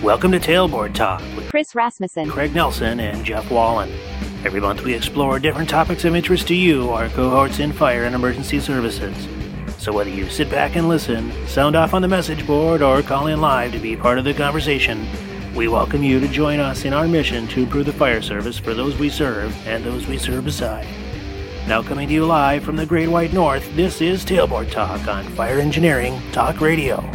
Welcome to Tailboard Talk with Chris Rasmussen, Craig Nelson, and Jeff Wallen. Every month we explore different topics of interest to you, our cohorts in fire and emergency services. So whether you sit back and listen, sound off on the message board, or call in live to be part of the conversation, we welcome you to join us in our mission to improve the fire service for those we serve and those we serve beside. Now coming to you live from the Great White North, this is Tailboard Talk on Fire Engineering Talk Radio.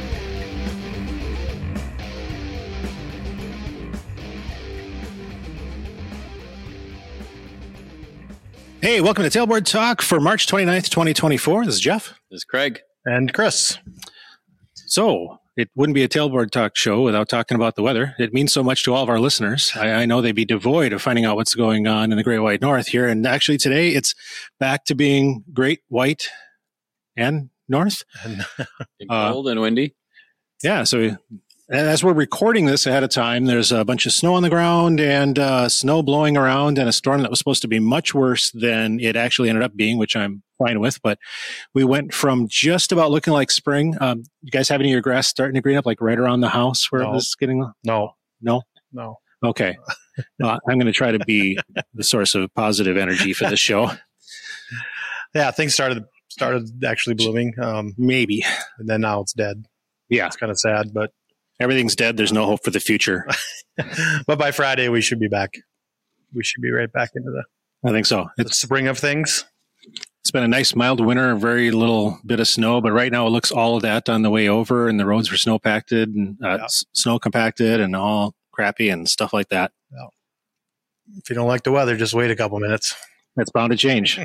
Hey, welcome to Tailboard Talk for March 29th, 2024. This is Jeff. This is Craig. And Chris. So, it wouldn't be a Tailboard Talk show without talking about the weather. It means so much to all of our listeners. I know they'd be devoid of finding out what's going on in the Great White North here. And actually today, it's back to being Great White and North. Cold and windy. Yeah, so as we're recording this ahead of time, there's a bunch of snow on the ground and snow blowing around and a storm that was supposed to be much worse than it actually ended up being, which I'm fine with. But we went from just about looking like spring. You guys have any of your grass starting to green up, like right around the house where it was getting? No. Okay. I'm going to try to be the source of positive energy for this show. Yeah, things started actually blooming. Maybe. And then now it's dead. Yeah. It's kind of sad, but everything's dead. There's no hope for the future. But by Friday, we should be back. We should be right back into I think so. the spring of things. It's been a nice mild winter, very little bit of snow, but right now it looks all of that on the way over, and the roads were snow compacted and snow compacted and all crappy and stuff like that. Yeah. If you don't like the weather, just wait a couple minutes. It's bound to change.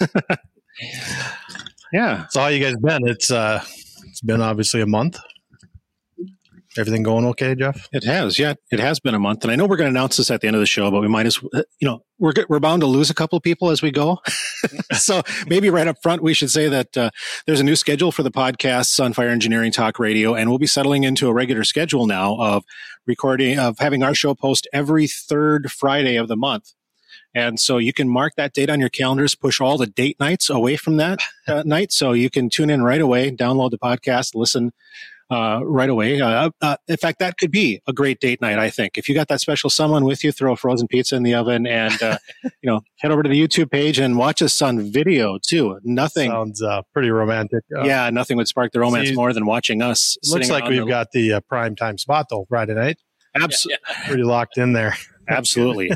Yeah. So how you guys been? It's been obviously a month. Everything going okay, Jeff? It has. Yeah, it has been a month. And I know we're going to announce this at the end of the show, but we might as we're bound to lose a couple of people as we go. So maybe right up front, we should say that there's a new schedule for the podcasts on Fire Engineering Talk Radio, and we'll be settling into a regular schedule now of having our show post every third Friday of the month. And so you can mark that date on your calendars, push all the date nights away from that night. So you can tune in right away, download the podcast, listen right away. In fact, that could be a great date night, I think. If you got that special someone with you, throw a frozen pizza in the oven and, head over to the YouTube page and watch us on video too. Nothing sounds pretty romantic. Nothing would spark the romance more than watching us. Looks like we've got the prime time spot though, Friday night. Absolutely. Pretty locked in there. Absolutely.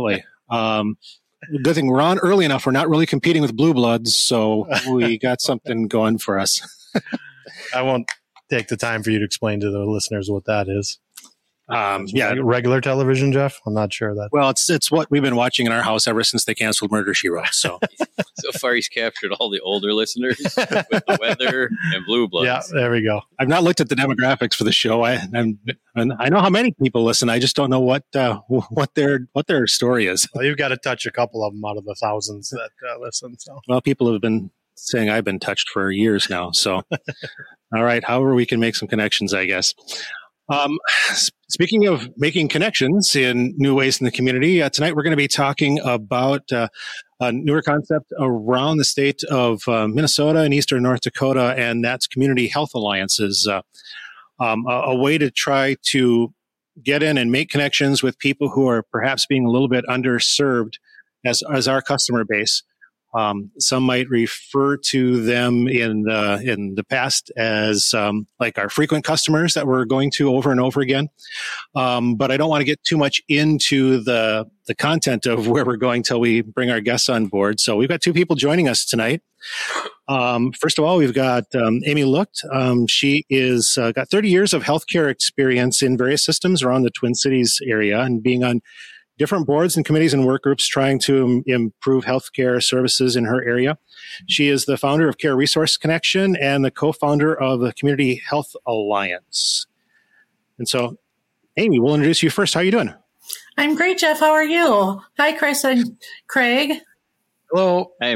Good thing we're on early enough. We're not really competing with Blue Bloods, so we got something going for us. I won't take the time for you to explain to the listeners what that is. Regular television, Jeff? I'm not sure that. Well, it's what we've been watching in our house ever since they canceled Murder, She Wrote. So far, he's captured all the older listeners with the weather and Blue Bloods. Yeah, there we go. I've not looked at the demographics for the show. I know how many people listen. I just don't know what their story is. Well, you've got to touch a couple of them out of the thousands that listen. So, well, people have been saying I've been touched for years now. So, all right. However, we can make some connections, I guess. Speaking of making connections in new ways in the community, tonight we're going to be talking about a newer concept around the state of Minnesota and eastern North Dakota, and that's community health alliances, a way to try to get in and make connections with people who are perhaps being a little bit underserved as our customer base. Some might refer to them in the past as like our frequent customers that we're going to over and over again. But I don't want to get too much into the content of where we're going till we bring our guests on board. So we've got two people joining us tonight. First of all, we've got Amy Lucht. She is got 30 years of healthcare experience in various systems around the Twin Cities area and being on different boards and committees and work groups trying to improve healthcare services in her area. She is the founder of Care Resource Connection and the co-founder of the Community Health Alliance. And so, Amy, we'll introduce you first. How are you doing? I'm great, Jeff. How are you? Hi, Chris and Craig. Hello. Hey, Amy.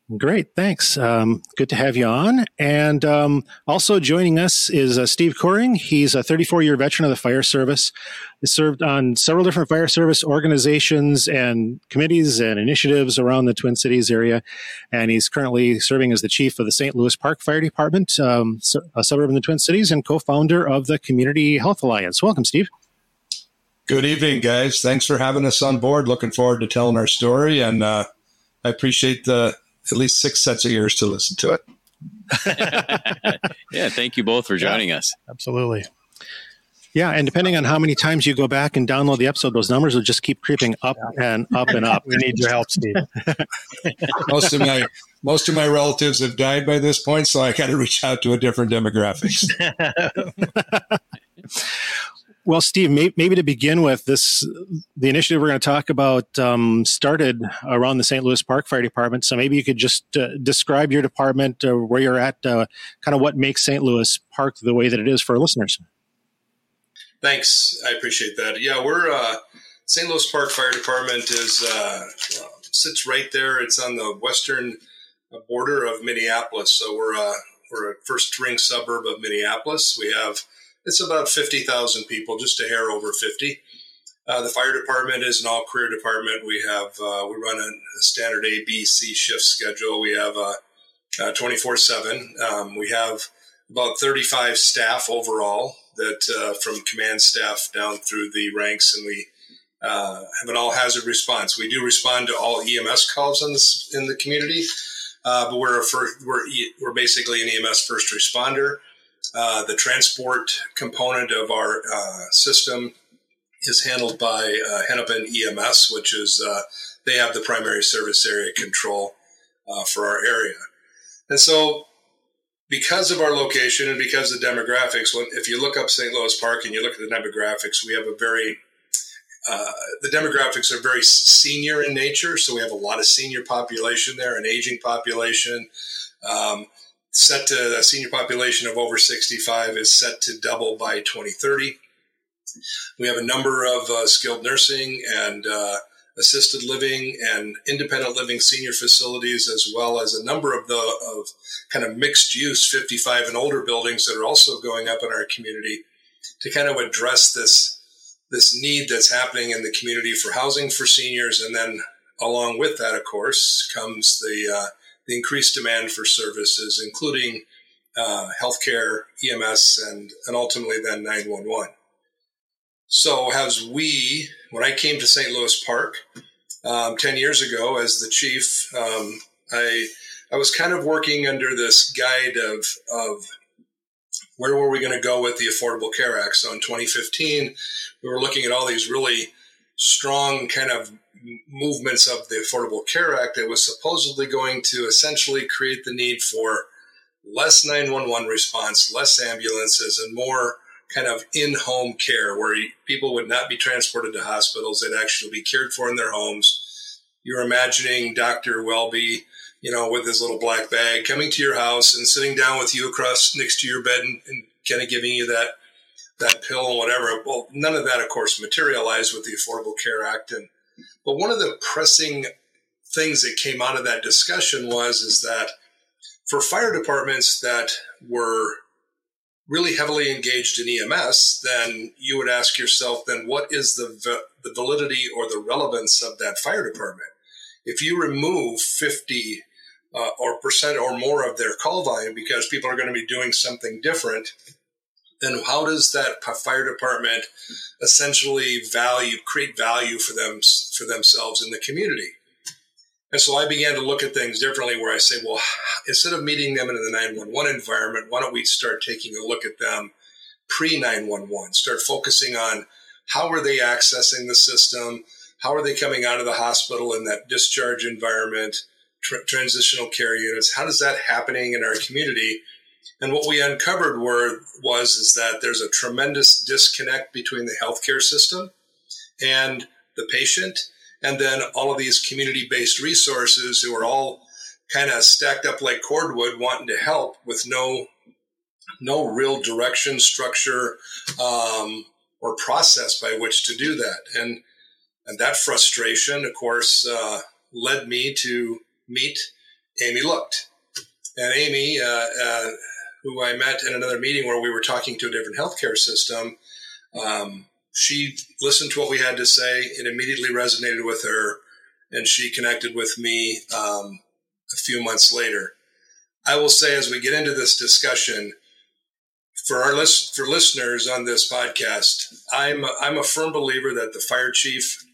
Great, thanks. Good to have you on. And also joining us is Steve Coring. He's a 34-year veteran of the fire service. He served on several different fire service organizations and committees and initiatives around the Twin Cities area. And he's currently serving as the chief of the St. Louis Park Fire Department, a suburb in the Twin Cities, and co-founder of the Community Health Alliance. Welcome, Steve. Good evening, guys. Thanks for having us on board. Looking forward to telling our story. And I appreciate at least 6 sets of ears to listen to it. Yeah, thank you both for joining us. Absolutely. Yeah, and depending on how many times you go back and download the episode, those numbers will just keep creeping up and up and up. We need your help, Steve. Most of my relatives have died by this point, so I got to reach out to a different demographics. Well, Steve, maybe to begin with, the initiative we're going to talk about started around the St. Louis Park Fire Department. So maybe you could just describe your department, where you're at, kind of what makes St. Louis Park the way that it is for our listeners. Thanks. I appreciate that. Yeah, we're St. Louis Park Fire Department sits right there. It's on the western border of Minneapolis. So we're a first ring suburb of Minneapolis. It's about 50,000 people, just a hair over 50. The fire department is an all-career department. We run a standard A, B, C shift schedule. We have 24/7. We have about 35 staff overall, that from command staff down through the ranks, and we have an all-hazard response. We do respond to all EMS calls in the community, but we're basically an EMS first responder. The transport component of our system is handled by Hennepin EMS, which is they have the primary service area control for our area. And so because of our location and because of the demographics, if you look up St. Louis Park and you look at the demographics, we have the demographics are very senior in nature. So we have a lot of senior population there, an aging population. Set to a senior population of over 65 is set to double by 2030. We have a number of skilled nursing and assisted living and independent living senior facilities, as well as a number of kind of mixed use 55 and older buildings that are also going up in our community to kind of address this need that's happening in the community for housing for seniors. And then along with that, of course, comes the increased demand for services, including healthcare, EMS, and ultimately then 911. So when I came to St. Louis Park 10 years ago as the chief, I was kind of working under this guide of where were we going to go with the Affordable Care Act. So in 2015, we were looking at all these really strong kind of movements of the Affordable Care Act that was supposedly going to essentially create the need for less 911 response, less ambulances, and more kind of in-home care where people would not be transported to hospitals. They'd actually be cared for in their homes. You're imagining Dr. Welby, with his little black bag coming to your house and sitting down with you across next to your bed and kind of giving you that pill and whatever. Well, none of that, of course, materialized with the Affordable Care Act. But one of the pressing things that came out of that discussion is that for fire departments that were really heavily engaged in EMS, then you would ask yourself, then what is the validity or the relevance of that fire department? If you remove 50% or more of their call volume because people are going to be doing something different, then how does that fire department essentially create value for themselves in the community? And so I began to look at things differently where I say, well, instead of meeting them in the 911 environment, why don't we start taking a look at them pre-911, start focusing on how are they accessing the system? How are they coming out of the hospital in that discharge environment, transitional care units? How is that happening in our community? And what we uncovered was that there's a tremendous disconnect between the healthcare system and the patient, and then all of these community-based resources who are all kind of stacked up like cordwood wanting to help with no real direction, structure, or process by which to do that. And that frustration, of course, led me to meet Amy looked. And Amy, who I met in another meeting where we were talking to a different healthcare system, she listened to what we had to say. It immediately resonated with her, and she connected with me a few months later. I will say, as we get into this discussion, for listeners on this podcast, I'm a firm believer that the fire chief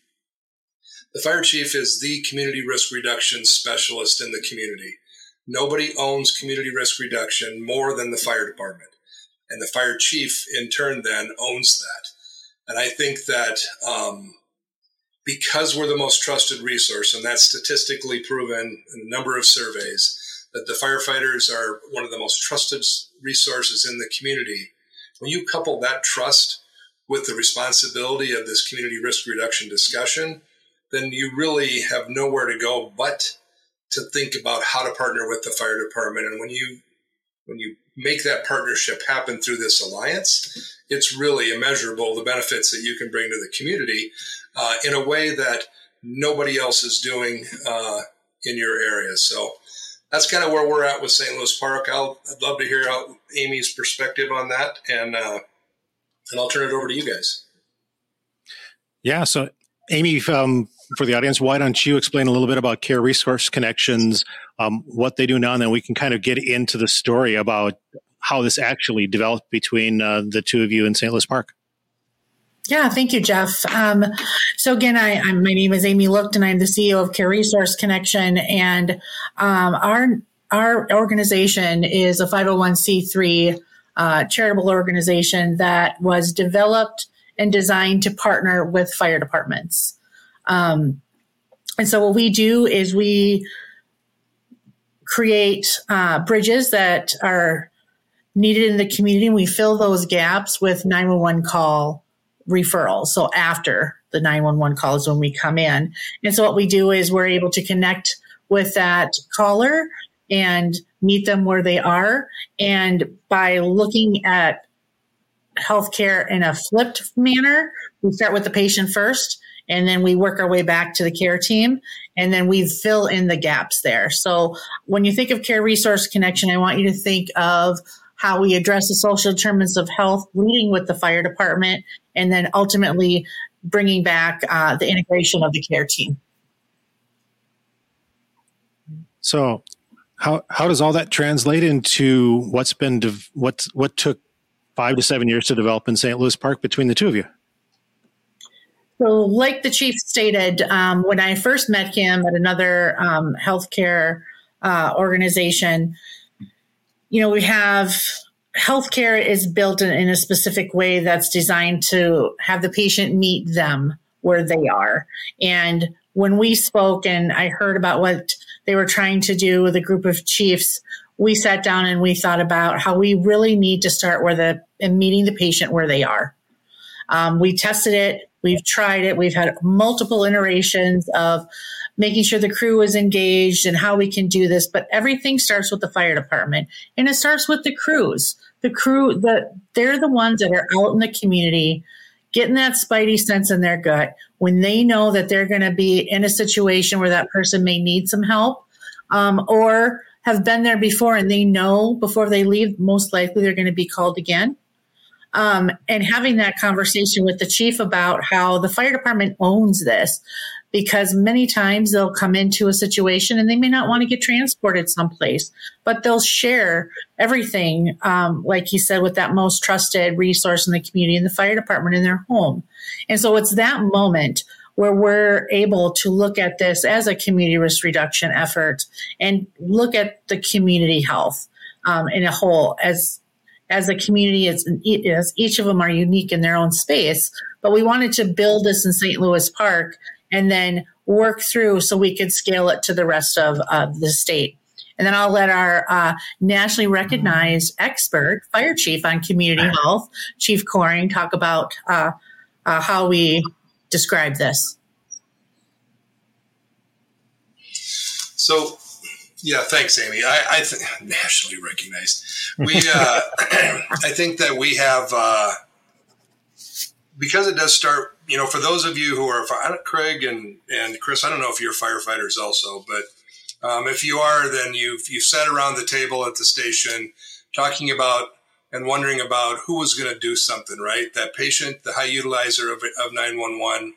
is the community risk reduction specialist in the community. Nobody owns community risk reduction more than the fire department. And the fire chief, in turn, then owns that. And I think that because we're the most trusted resource, and that's statistically proven in a number of surveys, that the firefighters are one of the most trusted resources in the community. When you couple that trust with the responsibility of this community risk reduction discussion, then you really have nowhere to go but to think about how to partner with the fire department. And when you make that partnership happen through this alliance, it's really immeasurable, the benefits that you can bring to the community in a way that nobody else is doing in your area. So that's kind of where we're at with St. Louis Park. I'd love to hear Amy's perspective on that, and I'll turn it over to you guys. Yeah, so Amy, for the audience, why don't you explain a little bit about Care Resource Connections, what they do now, and then we can kind of get into the story about how this actually developed between the two of you in St. Louis Park. Yeah, thank you, Jeff. So again, my name is Amy Lucht, and I'm the CEO of Care Resource Connection. And our organization is a 501c3 charitable organization that was developed and designed to partner with fire departments. And so what we do is we create bridges that are needed in the community, and we fill those gaps with 911 call referrals. So after the 911 call is when we come in. And so what we do is we're able to connect with that caller and meet them where they are. And by looking at healthcare in a flipped manner, we start with the patient first, and then we work our way back to the care team, and then we fill in the gaps there. So when you think of Care Resource Connection, I want you to think of how we address the social determinants of health, leading with the fire department, and then ultimately bringing back the integration of the care team. So how does all that translate into what's been what took 5 to 7 years to develop in St. Louis Park between the two of you? So like the chief stated, when I first met him at another healthcare organization, we have healthcare is built in a specific way that's designed to have the patient meet them where they are. And when we spoke and I heard about what they were trying to do with a group of chiefs, we sat down and we thought about how we really need to start meeting the patient where they are. We tested it. We've tried it. We've had multiple iterations of making sure the crew is engaged and how we can do this. But everything starts with the fire department, and it starts with the crews. The crew, they're the ones that are out in the community getting that spidey sense in their gut when they know that they're going to be in a situation where that person may need some help or have been there before, and they know before they leave, most likely they're going to be called again. And having that conversation with the chief about how the fire department owns this, because many times they'll come into a situation and they may not want to get transported someplace, but they'll share everything, like he said, with that most trusted resource in the community, in the fire department, in their home. And so it's that moment where we're able to look at this as a community risk reduction effort and look at the community health in a whole as a community, as each of them are unique in their own space. But we wanted to build this in St. Louis Park and then work through so we could scale it to the rest of the state. And then I'll let our nationally recognized expert, fire chief on community health, Chief Coring, talk about how we describe this. So, yeah, thanks, Amy. I think nationally recognized. I think that we have, because it does start, for those of you who are, Craig and Chris, I don't know if you're firefighters also, but If you are, then you've sat around the table at the station talking about and wondering about who was going to do something, right? That patient, the high utilizer of 911,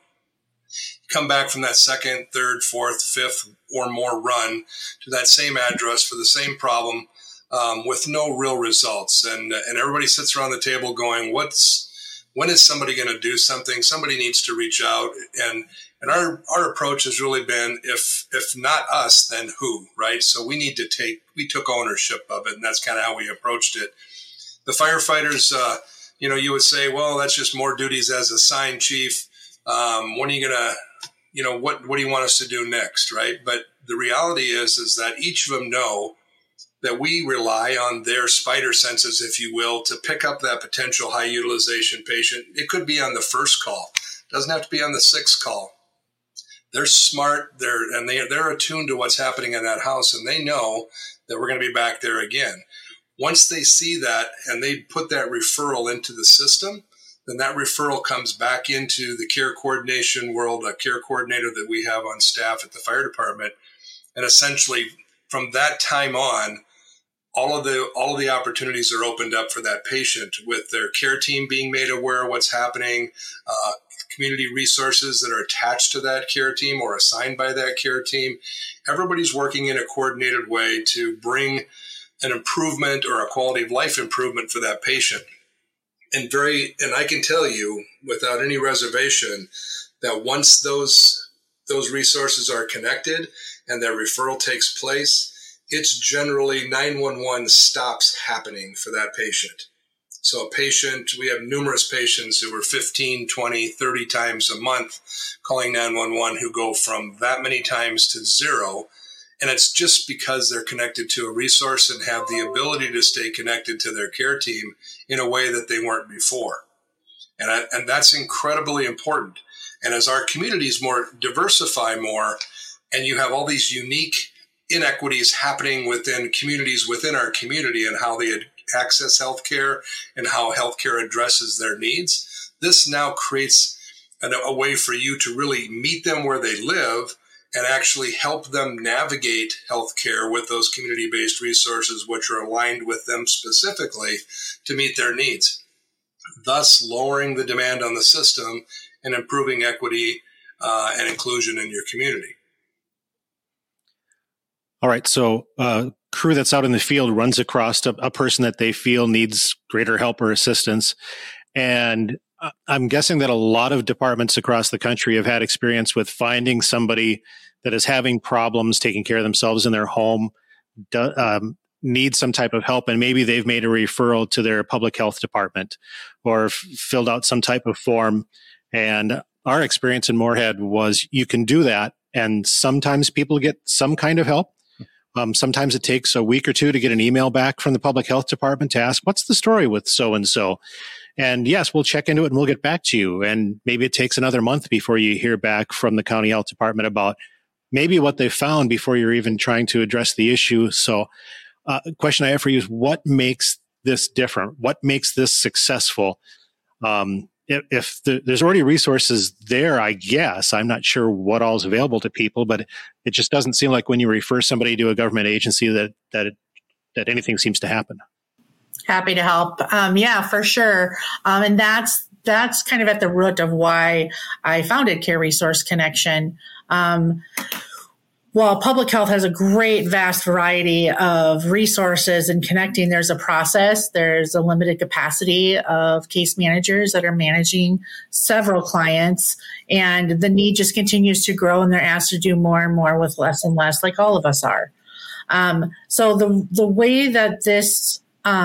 come back from that second, third, fourth, fifth, or more run to that same address for the same problem with no real results. And everybody sits around the table going, when is somebody going to do something? Somebody needs to reach out. And our approach has really been, if not us, then who, right? So we took ownership of it, and that's kind of how we approached it. The firefighters, you would say, well, that's just more duties as assigned, chief. When are you going to, what do you want us to do next, right? But the reality is that each of them know that we rely on their spider senses, if you will, to pick up that potential high utilization patient. It could be on the first call. It doesn't have to be on the sixth call. They're smart. They're attuned to what's happening in that house, and they know that we're going to be back there again. Once they see that and they put that referral into the system, then that referral comes back into the care coordination world, a care coordinator that we have on staff at the fire department. And essentially from that time on, all of the opportunities are opened up for that patient, with their care team being made aware of what's happening, community resources that are attached to that care team or assigned by that care team. Everybody's working in a coordinated way to bring an improvement or a quality of life improvement for that patient. And I can tell you without any reservation that once those resources are connected and that referral takes place, it's generally 911 stops happening for that patient. So we have numerous patients who are 15, 20, 30 times a month calling 911 who go from that many times to zero. And it's just because they're connected to a resource and have the ability to stay connected to their care team in a way that they weren't before. And that's incredibly important. And as our communities diversify more, and you have all these unique inequities happening within communities within our community and how they access healthcare and how healthcare addresses their needs, this now creates a way for you to really meet them where they live and actually help them navigate healthcare with those community-based resources which are aligned with them specifically to meet their needs, thus lowering the demand on the system and improving equity and inclusion in your community. All right. So crew that's out in the field runs across a person that they feel needs greater help or assistance. And I'm guessing that a lot of departments across the country have had experience with finding somebody that is having problems taking care of themselves in their home, needs some type of help, and maybe they've made a referral to their public health department or filled out some type of form. And our experience in Moorhead was you can do that, and sometimes people get some kind of help. Sometimes it takes a week or two to get an email back from the public health department to ask, what's the story with so-and-so? And yes, we'll check into it and we'll get back to you. And maybe it takes another month before you hear back from the county health department about maybe what they found before you're even trying to address the issue. So the question I have for you is, what makes this different? What makes this successful? If there's already resources there, I guess, I'm not sure what all is available to people, but it just doesn't seem like when you refer somebody to a government agency that anything seems to happen. Happy to help. Yeah, for sure. And that's kind of at the root of why I founded Care Resource Connection. While public health has a great, vast variety of resources and connecting, there's a process. There's a limited capacity of case managers that are managing several clients, and the need just continues to grow, and they're asked to do more and more with less and less, like all of us are. So the way that this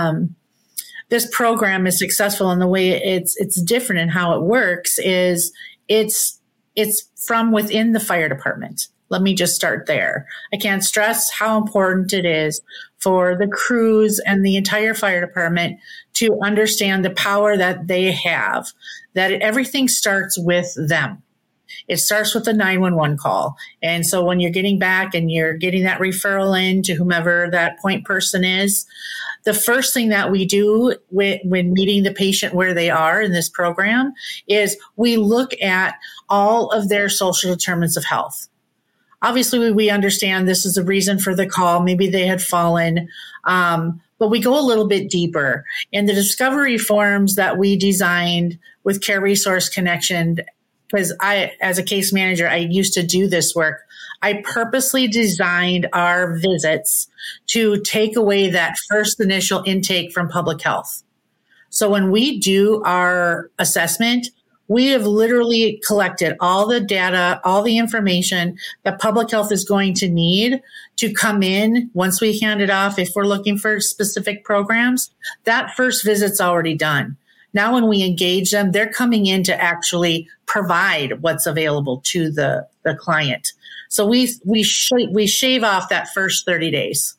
program is successful and the way it's different in how it works is it's from within the fire department. Let me just start there. I can't stress how important it is for the crews and the entire fire department to understand the power that they have, that everything starts with them. It starts with the 911 call. And so when you're getting back and you're getting that referral in to whomever that point person is, the first thing that we do when meeting the patient where they are in this program is we look at all of their social determinants of health. obviously we understand this is the reason for the call. Maybe they had fallen. But we go a little bit deeper. And the discovery forms that we designed with Care Resource Connection, because I, as a case manager, I used to do this work. I purposely designed our visits to take away that first initial intake from public health. So when we do our assessment, we have literally collected all the data, all the information that public health is going to need to come in once we hand it off. If we're looking for specific programs, that first visit's already done. Now, when we engage them, they're coming in to actually provide what's available to the client. So we shave off that first 30 days.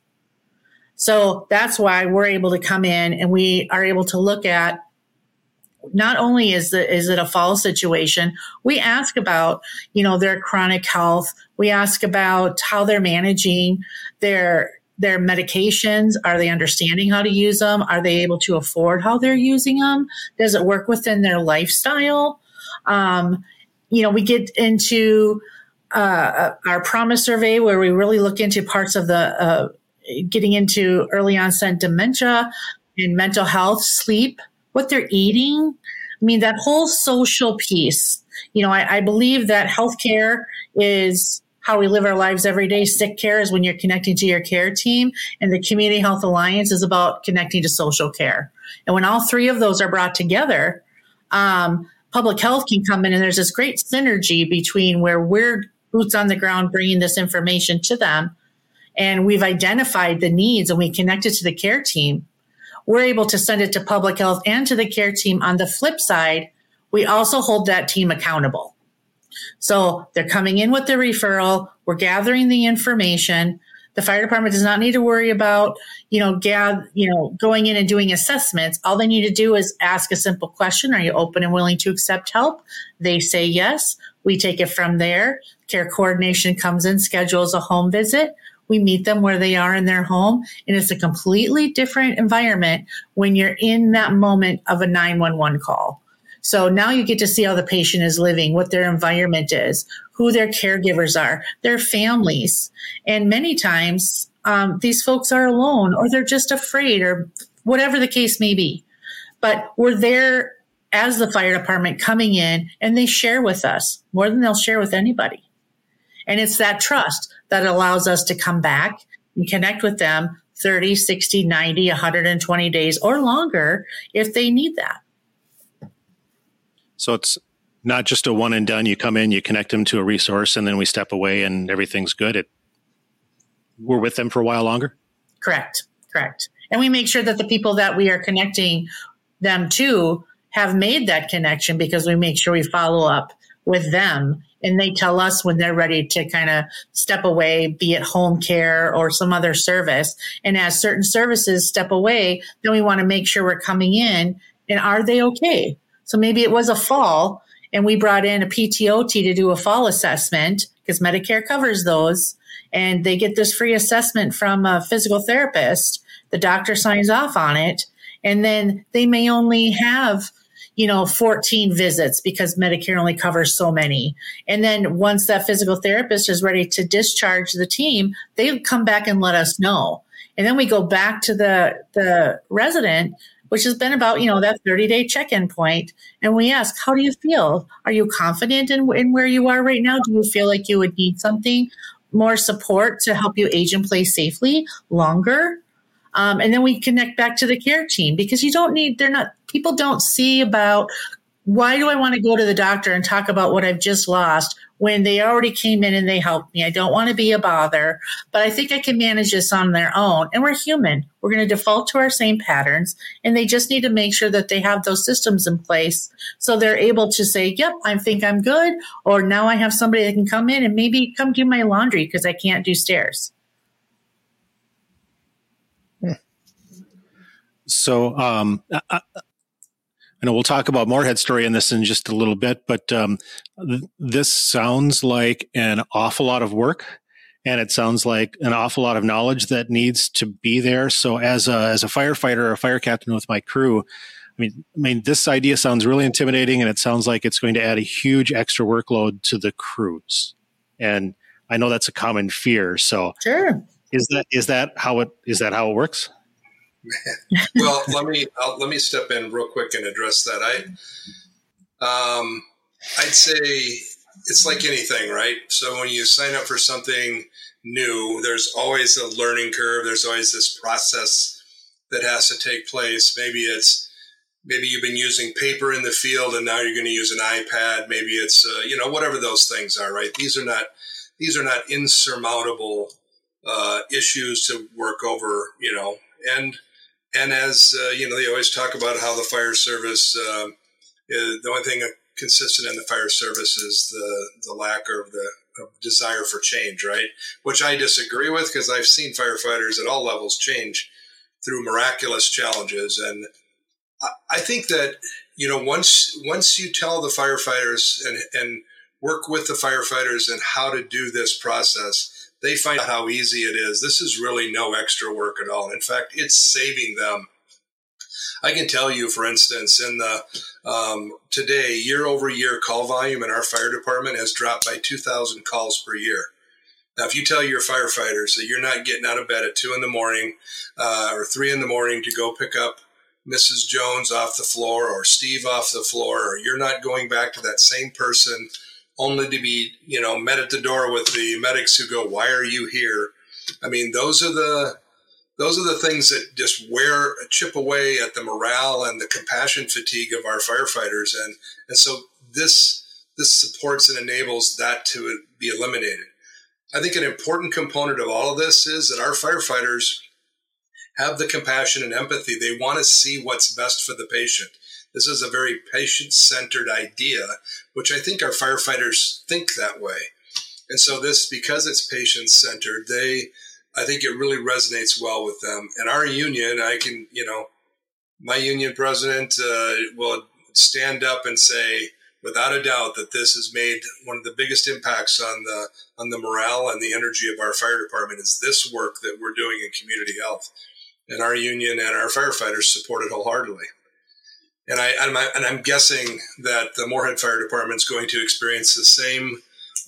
So that's why we're able to come in and we are able to look at, not only is it a fall situation, we ask about, their chronic health. We ask about how they're managing their medications. Are they understanding how to use them? Are they able to afford how they're using them? Does it work within their lifestyle? We get into our promise survey where we really look into parts of the getting into early onset dementia and mental health, sleep, what they're eating. I mean, that whole social piece. I believe that healthcare is how we live our lives every day. Sick care is when you're connecting to your care team, and the Community Health Alliance is about connecting to social care. And when all three of those are brought together, public health can come in, and there's this great synergy between where we're boots on the ground bringing this information to them, and we've identified the needs and we connect it to the care team. We're able to send it to public health and to the care team. On the flip side, we also hold that team accountable. So they're coming in with the referral. We're gathering the information. The fire department does not need to worry about, going in and doing assessments. All they need to do is ask a simple question. Are you open and willing to accept help? They say yes. We take it from there. Care coordination comes in, schedules a home visit. We meet them where they are in their home, and it's a completely different environment when you're in that moment of a 911 call. So now you get to see how the patient is living, what their environment is, who their caregivers are, their families. And many times these folks are alone, or they're just afraid, or whatever the case may be. But we're there as the fire department coming in, and they share with us more than they'll share with anybody. And it's that trust that allows us to come back and connect with them 30, 60, 90, 120 days or longer if they need that. So it's not just a one and done. You come in, you connect them to a resource, and then we step away and everything's good. We're with them for a while longer? Correct. And we make sure that the people that we are connecting them to have made that connection, because we make sure we follow up with them. And they tell us when they're ready to kind of step away, be it home care or some other service. And as certain services step away, then we want to make sure we're coming in and are they okay? So maybe it was a fall and we brought in a PTOT to do a fall assessment because Medicare covers those. And they get this free assessment from a physical therapist. The doctor signs off on it. And then they may only have 14 visits because Medicare only covers so many. And then once that physical therapist is ready to discharge the team, they come back and let us know. And then we go back to the resident, which has been about, that 30-day check-in point. And we ask, how do you feel? Are you confident in where you are right now? Do you feel like you would need something more support to help you age in place safely longer? And then we connect back to the care team because people don't see about why do I want to go to the doctor and talk about what I've just lost when they already came in and they helped me. I don't want to be a bother, but I think I can manage this on their own. And we're human. We're going to default to our same patterns. And they just need to make sure that they have those systems in place so they're able to say, yep, I think I'm good. Or now I have somebody that can come in and maybe come do my laundry because I can't do stairs. So I know we'll talk about Moorhead story in this in just a little bit, but this sounds like an awful lot of work, and it sounds like an awful lot of knowledge that needs to be there. So as a firefighter or a fire captain with my crew, I mean, this idea sounds really intimidating, and it sounds like it's going to add a huge extra workload to the crews. And I know that's a common fear. So Sure. Is that how it works? Well, let me step in real quick and address that. I'd say it's like anything, right? So when you sign up for something new, there's always a learning curve. There's always this process that has to take place. Maybe you've been using paper in the field and now you're going to use an iPad. Maybe it's whatever those things are, right? These are not insurmountable issues to work over, and as they always talk about how the fire service, the only thing consistent in the fire service is the lack of the desire for change, right? Which I disagree with, because I've seen firefighters at all levels change through miraculous challenges. And I think that, once you tell the firefighters and work with the firefighters and how to do this process, they find out how easy it is. This is really no extra work at all. In fact, it's saving them. I can tell you, for instance, in the today, year over year call volume in our fire department has dropped by 2,000 calls per year. Now, if you tell your firefighters that you're not getting out of bed at 2 a.m. Or 3 a.m. to go pick up Mrs. Jones off the floor or Steve off the floor, or you're not going back to that same person only to be, met at the door with the medics who go, "Why are you here?" I mean, those are the things that just chip away at the morale and the compassion fatigue of our firefighters. And so this supports and enables that to be eliminated. I think an important component of all of this is that our firefighters have the compassion and empathy. They want to see what's best for the patient. This is a very patient-centered idea, which I think our firefighters think that way. And so because it's patient-centered, I think it really resonates well with them. And our union, my union president will stand up and say, without a doubt, that this has made one of the biggest impacts on the morale and the energy of our fire department is this work that we're doing in community health. And our union and our firefighters support it wholeheartedly. And I'm guessing that the Moorhead Fire Department is going to experience the same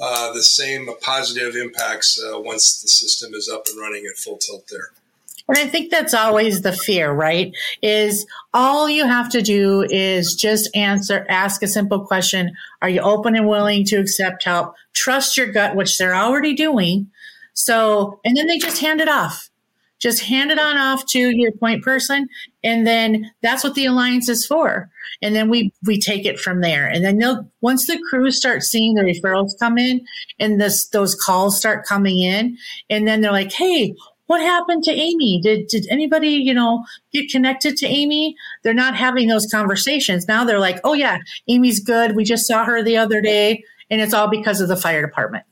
positive impacts once the system is up and running at full tilt there. And I think that's always the fear, right? Is all you have to do is just ask a simple question. Are you open and willing to accept help? Trust your gut, which they're already doing. And then they just hand it off. Just hand it on off to your point person. And then that's what the alliance is for. And then we take it from there. And then once the crews start seeing the referrals come in and those calls start coming in, and then they're like, "Hey, what happened to Amy? Did anybody, get connected to Amy?" They're not having those conversations. Now they're like, "Oh yeah, Amy's good. We just saw her the other day." And it's all because of the fire department.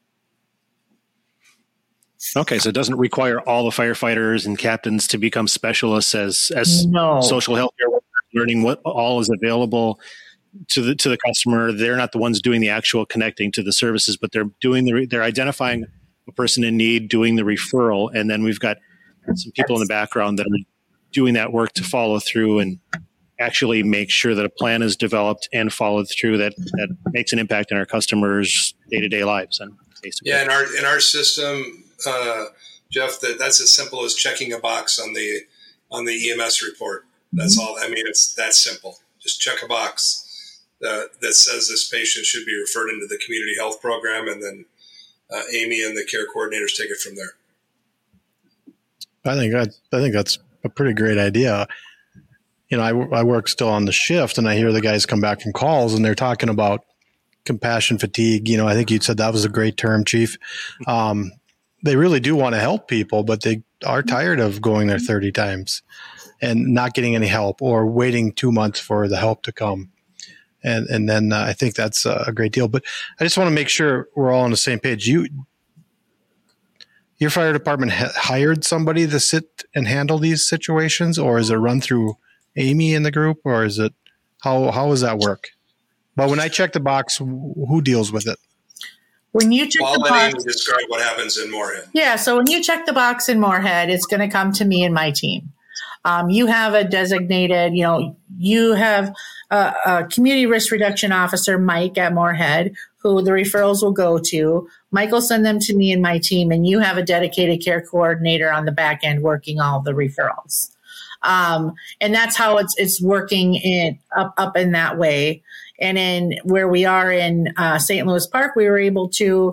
Okay, so it doesn't require all the firefighters and captains to become specialists as No. social health care workers, learning what all is available to the customer. They're not the ones doing the actual connecting to the services, but they're identifying a person in need, doing the referral, and then we've got some people in the background that are doing that work to follow through and actually make sure that a plan is developed and followed through that makes an impact in our customers' day-to-day lives. And basically, yeah, in our system, Jeff, that's as simple as checking a box on the EMS report. That's all. I mean, it's that simple. Just check a box that says this patient should be referred into the community health program, and then Amy and the care coordinators take it from there. I think that's a pretty great idea. I work still on the shift, and I hear the guys come back from calls, and they're talking about compassion fatigue. I think you said that was a great term, Chief. They really do want to help people, but they are tired of going there 30 times and not getting any help, or waiting 2 months for the help to come. And then I think that's a great deal. But I just want to make sure we're all on the same page. Your fire department hired somebody to sit and handle these situations, or is it run through Amy in the group, or is it how does that work? But when I check the box, who deals with it? When you check the box, Amy describe what happens in Moorhead. Yeah, so when you check the box in Moorhead, it's going to come to me and my team. You have a designated, you have a community risk reduction officer, Mike at Moorhead, who the referrals will go to. Mike will send them to me and my team, and you have a dedicated care coordinator on the back end working all the referrals. And that's how it's working up in that way. And in where we are in St. Louis Park, we were able to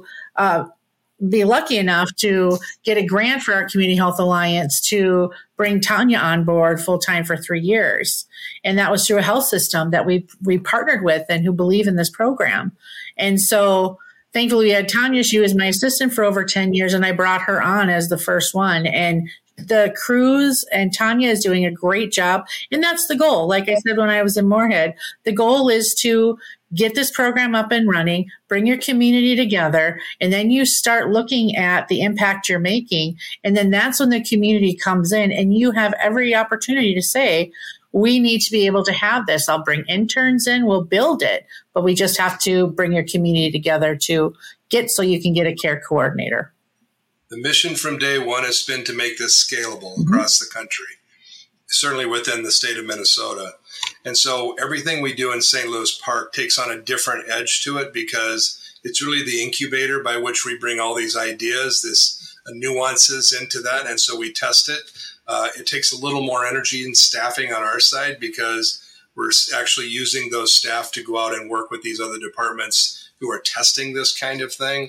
be lucky enough to get a grant for our Community Health Alliance to bring Tanya on board full time for 3 years. And that was through a health system that we partnered with and who believe in this program. And so thankfully we had Tanya. She was my assistant for over 10 years, and I brought her on as the first one. And the crews and Tanya is doing a great job. And that's the goal. Like I said, when I was in Moorhead, the goal is to get this program up and running, bring your community together, and then you start looking at the impact you're making. And then that's when the community comes in and you have every opportunity to say, we need to be able to have this. I'll bring interns in, we'll build it, but we just have to bring your community together to get so you can get a care coordinator. The mission from day one has been to make this scalable across the country, certainly within the state of Minnesota. And so everything we do in St. Louis Park takes on a different edge to it because it's really the incubator by which we bring all these ideas, this nuances into that. And so we test it. It takes a little more energy and staffing on our side because we're actually using those staff to go out and work with these other departments who are testing this kind of thing.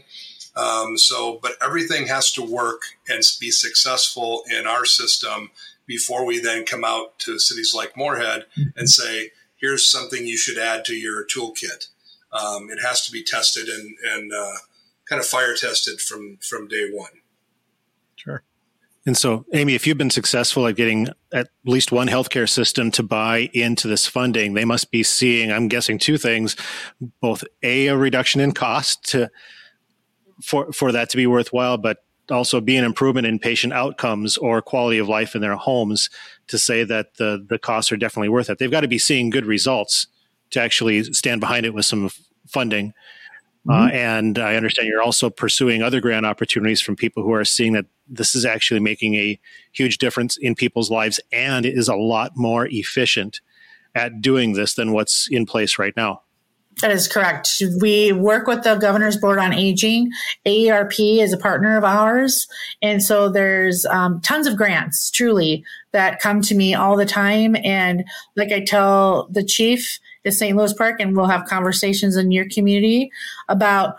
But everything has to work and be successful in our system before we then come out to cities like Moorhead and say, here's something you should add to your toolkit. It has to be tested and kind of fire tested from day one. Sure. And so, Amy, if you've been successful at getting at least one healthcare system to buy into this funding, they must be seeing, I'm guessing, two things, both a reduction in cost for that to be worthwhile, but also be an improvement in patient outcomes or quality of life in their homes to say that the costs are definitely worth it. They've got to be seeing good results to actually stand behind it with some funding. And I understand you're also pursuing other grant opportunities from people who are seeing that this is actually making a huge difference in people's lives and is a lot more efficient at doing this than what's in place right now. That is correct. We work with the Governor's Board on Aging. AARP is a partner of ours. And so there's tons of grants, truly, that come to me all the time. And like I tell the chief at St. Louis Park, and we'll have conversations in your community about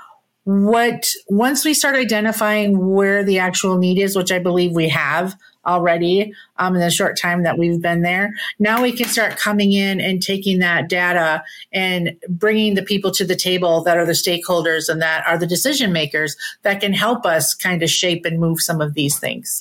once we start identifying where the actual need is, which I believe we have already in the short time that we've been there, now we can start coming in and taking that data and bringing the people to the table that are the stakeholders and that are the decision makers that can help us kind of shape and move some of these things.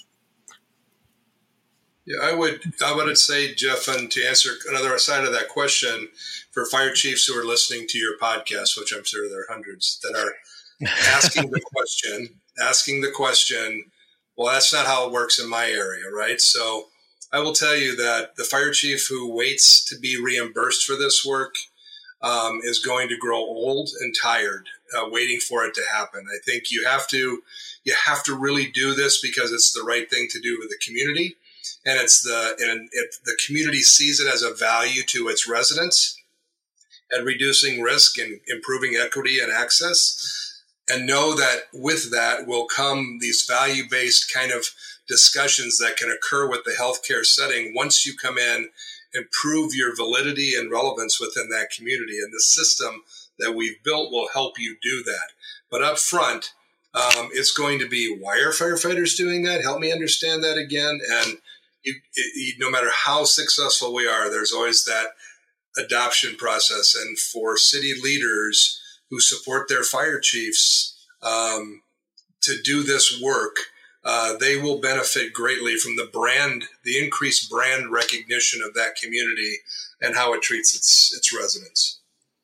Yeah, I would say, Jeff, and to answer another side of that question, for fire chiefs who are listening to your podcast, which I'm sure there are hundreds that are asking the question, well, that's not how it works in my area, right? So I will tell you that the fire chief who waits to be reimbursed for this work is going to grow old and tired waiting for it to happen. I think you have to really do this because it's the right thing to do with the community, and the community sees it as a value to its residents and reducing risk and improving equity and access. And know that with that will come these value-based kind of discussions that can occur with the healthcare setting once you come in and prove your validity and relevance within that community. And the system that we've built will help you do that. But up front, it's going to be, why are firefighters doing that? Help me understand that again. And no matter how successful we are, there's always that adoption process. And for city leaders who support their fire chiefs to do this work, they will benefit greatly from the increased brand recognition of that community and how it treats its residents.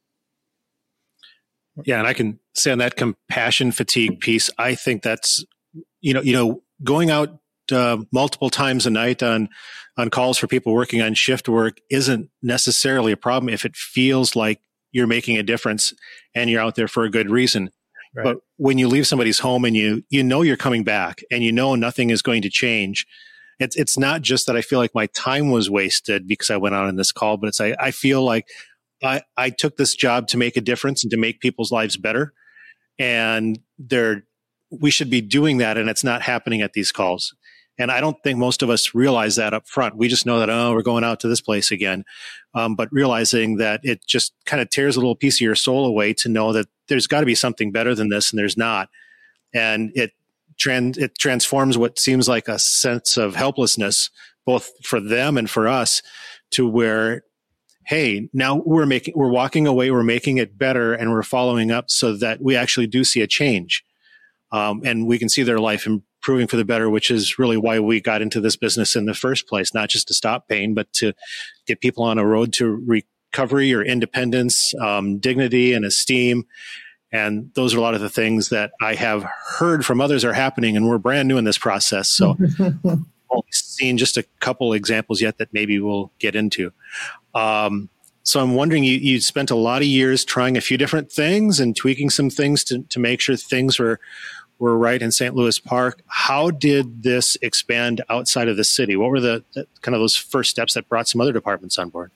Yeah, and I can say on that compassion fatigue piece, I think that's, going out multiple times a night on calls for people working on shift work isn't necessarily a problem if it feels like you're making a difference and you're out there for a good reason. Right. But when you leave somebody's home and you know you're coming back and you know nothing is going to change, it's not just that I feel like my time was wasted because I went on in this call, but it's I feel like I took this job to make a difference and to make people's lives better. And we should be doing that, and it's not happening at these calls. And I don't think most of us realize that up front. We just know that, we're going out to this place again. But realizing that it just kind of tears a little piece of your soul away to know that there's got to be something better than this, and there's not. And it transforms what seems like a sense of helplessness, both for them and for us, to where, hey, now we're walking away, we're making it better, and we're following up so that we actually do see a change. And we can see their life improving for the better, which is really why we got into this business in the first place, not just to stop pain, but to get people on a road to recovery or independence, dignity and esteem. And those are a lot of the things that I have heard from others are happening, and we're brand new in this process. So I've only seen just a couple examples yet that maybe we'll get into. So I'm wondering, you spent a lot of years trying a few different things and tweaking some things to make sure things were right in St. Louis Park. How did this expand outside of the city? What were the kind of those first steps that brought some other departments on board?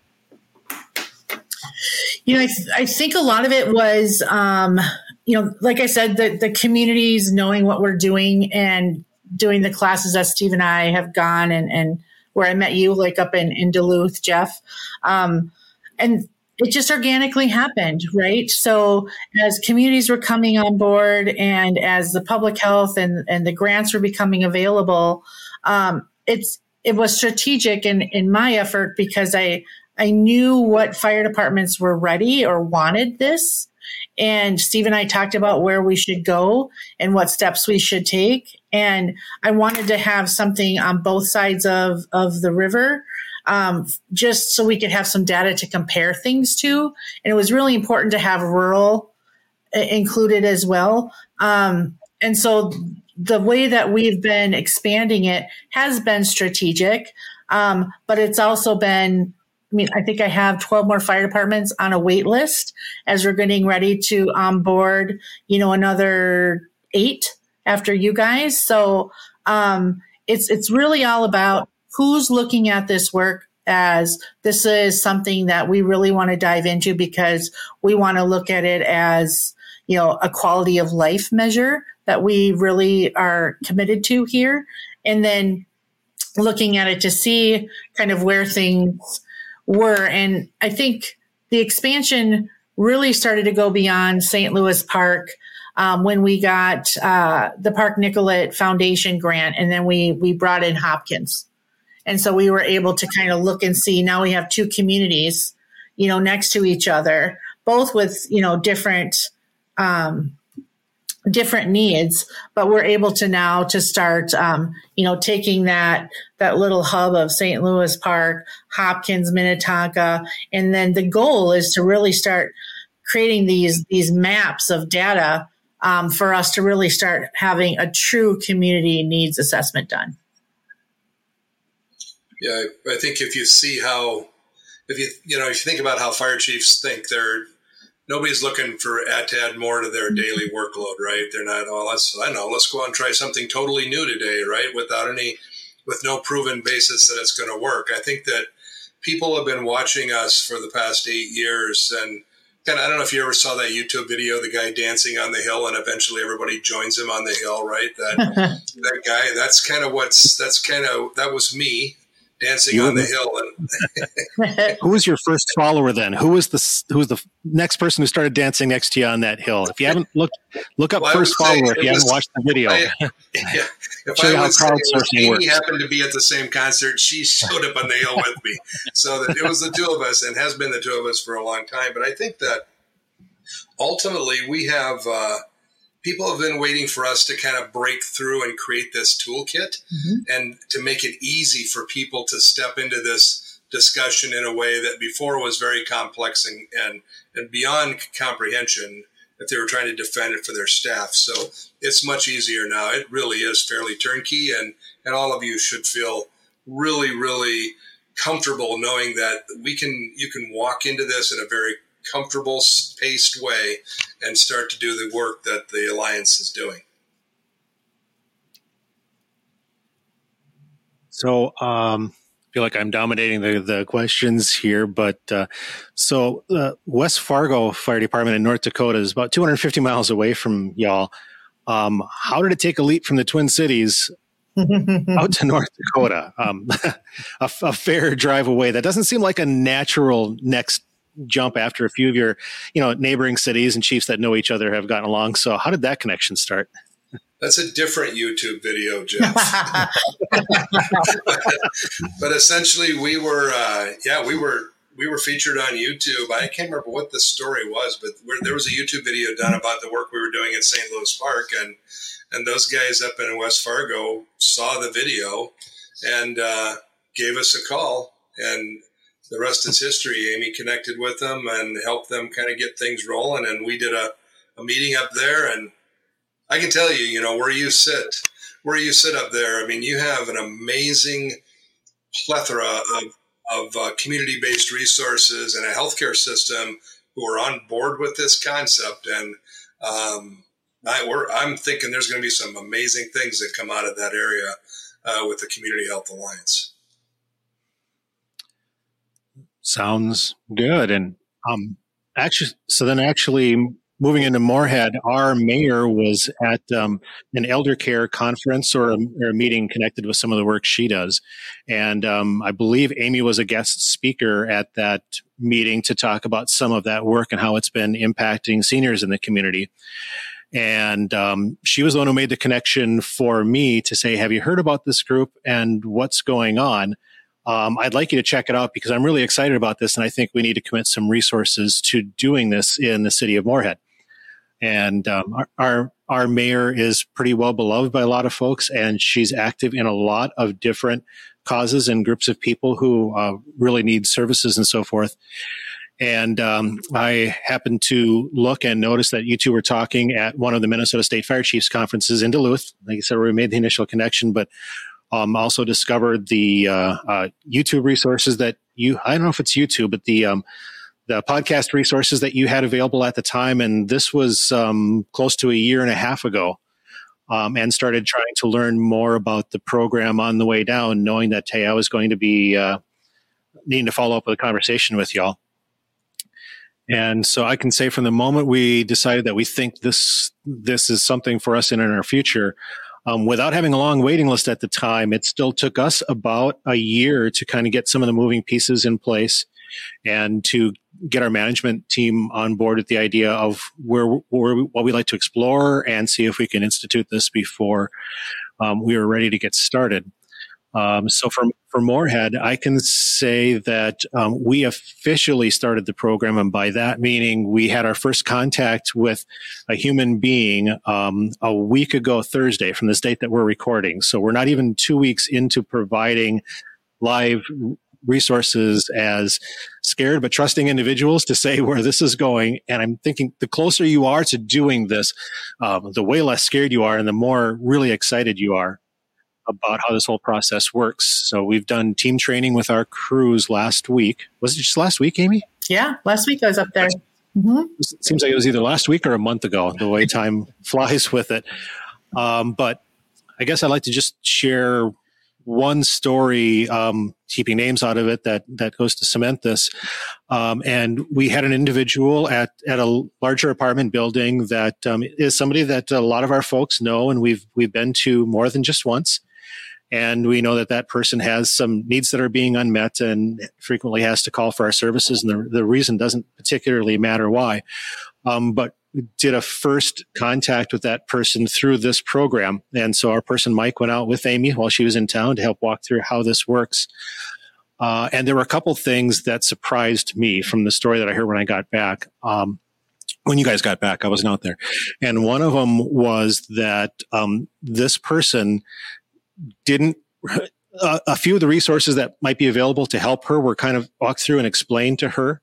I think a lot of it was, like I said, the communities knowing what we're doing and doing the classes that Steve and I have gone and where I met you, like up in Duluth, Jeff. And it just organically happened, right? So as communities were coming on board and as the public health and the grants were becoming available, it was strategic in my effort because I knew what fire departments were ready or wanted this. And Steve and I talked about where we should go and what steps we should take. And I wanted to have something on both sides of the river, just so we could have some data to compare things to. And it was really important to have rural included as well. And so the way that we've been expanding it has been strategic, but it's also been, I think I have 12 more fire departments on a wait list as we're getting ready to onboard, another 8 after you guys. So it's really all about who's looking at this work as this is something that we really want to dive into because we want to look at it as, a quality of life measure that we really are committed to here. And then looking at it to see kind of where things were. And I think the expansion really started to go beyond St. Louis Park when we got the Park Nicollet Foundation grant, and then we brought in Hopkins. And so we were able to kind of look and see, now we have 2 communities, next to each other, both with, different needs, but we're able to now to start, taking that little hub of St. Louis Park, Hopkins, Minnetonka. And then the goal is to really start creating these maps of data for us to really start having a true community needs assessment done. Yeah, I think if you think about how fire chiefs think, nobody's looking to add more to their daily workload, right? They're not, let's go out and try something totally new today, right? With no proven basis that it's going to work. I think that people have been watching us for the past 8 years, and kind of, I don't know if you ever saw that YouTube video, the guy dancing on the hill, and eventually everybody joins him on the hill, right? That guy, that was me. Dancing on the hill. And who was your first follower then? Who was the next person who started dancing next to you on that hill? If you haven't look up first follower if you haven't watched the video. If I would say Amy happened to be at the same concert, she showed up on the hill with me. So that it was the 2 of us, and has been the 2 of us for a long time. But I think that ultimately we have people have been waiting for us to kind of break through and create this toolkit and to make it easy for people to step into this discussion in a way that before was very complex and beyond comprehension if they were trying to defend it for their staff. So it's much easier now. It really is fairly turnkey, and all of you should feel really, really comfortable knowing that you can walk into this in a very comfortable, paced way and start to do the work that the Alliance is doing. So feel like I'm dominating the questions here, but so West Fargo Fire Department in North Dakota is about 250 miles away from y'all. How did it take a leap from the Twin Cities out to North Dakota? A fair drive away. That doesn't seem like a natural next jump after a few of your, neighboring cities and chiefs that know each other have gotten along. So how did that connection start? That's a different YouTube video, Jeff. But essentially, we were featured on YouTube. I can't remember what the story was, but there was a YouTube video done about the work we were doing at St. Louis Park, and those guys up in West Fargo saw the video and gave us a call, and the rest is history. Amy connected with them and helped them kind of get things rolling, and we did a meeting up there. And I can tell you, where you sit up there, I mean, you have an amazing plethora of community-based resources and a healthcare system who are on board with this concept. And I'm thinking there's going to be some amazing things that come out of that area with the Community Health Alliance. Sounds good. And actually moving into Moorhead, our mayor was at an elder care conference or a meeting connected with some of the work she does. And I believe Amy was a guest speaker at that meeting to talk about some of that work and how it's been impacting seniors in the community. And she was the one who made the connection for me to say, have you heard about this group and what's going on? I'd like you to check it out because I'm really excited about this. And I think we need to commit some resources to doing this in the city of Moorhead. And our mayor is pretty well beloved by a lot of folks, and she's active in a lot of different causes and groups of people who really need services and so forth. And I happened to look and notice that you two were talking at one of the Minnesota State Fire Chiefs conferences in Duluth. Like I said, we made the initial connection, but also discovered the YouTube resources that I don't know if it's YouTube, but the podcast resources that you had available at the time. And this was close to a year and a half ago, and started trying to learn more about the program on the way down, knowing that, hey, I was going to be needing to follow up with a conversation with y'all. And so I can say from the moment we decided that we think this is something for us in our future, without having a long waiting list at the time, it still took us about a year to kind of get some of the moving pieces in place and to get our management team on board with the idea of what we like to explore and see if we can institute this before we were ready to get started. So for Moorhead, I can say that we officially started the program, and by that meaning we had our first contact with a human being a week ago Thursday from this date that we're recording. So we're not even 2 weeks into providing live resources as scared but trusting individuals to say where this is going. And I'm thinking the closer you are to doing this, the way less scared you are and the more really excited you are about how this whole process works. So we've done team training with our crews last week. Was it just last week, Amy? Yeah, last week I was up there. Mm-hmm. It seems like it was either last week or a month ago, the way time flies with it. But I guess I'd like to just share one story, keeping names out of it, that goes to cement this. And we had an individual at a larger apartment building that is somebody that a lot of our folks know, and we've been to more than just once. And we know that person has some needs that are being unmet and frequently has to call for our services. And the reason doesn't particularly matter why. But we did a first contact with that person through this program. And so our person, Mike, went out with Amy while she was in town to help walk through how this works. And there were a couple things that surprised me from the story that I heard when I got back. When you guys got back, I wasn't out there. And one of them was that this person didn't, a few of the resources that might be available to help her were kind of walked through and explained to her.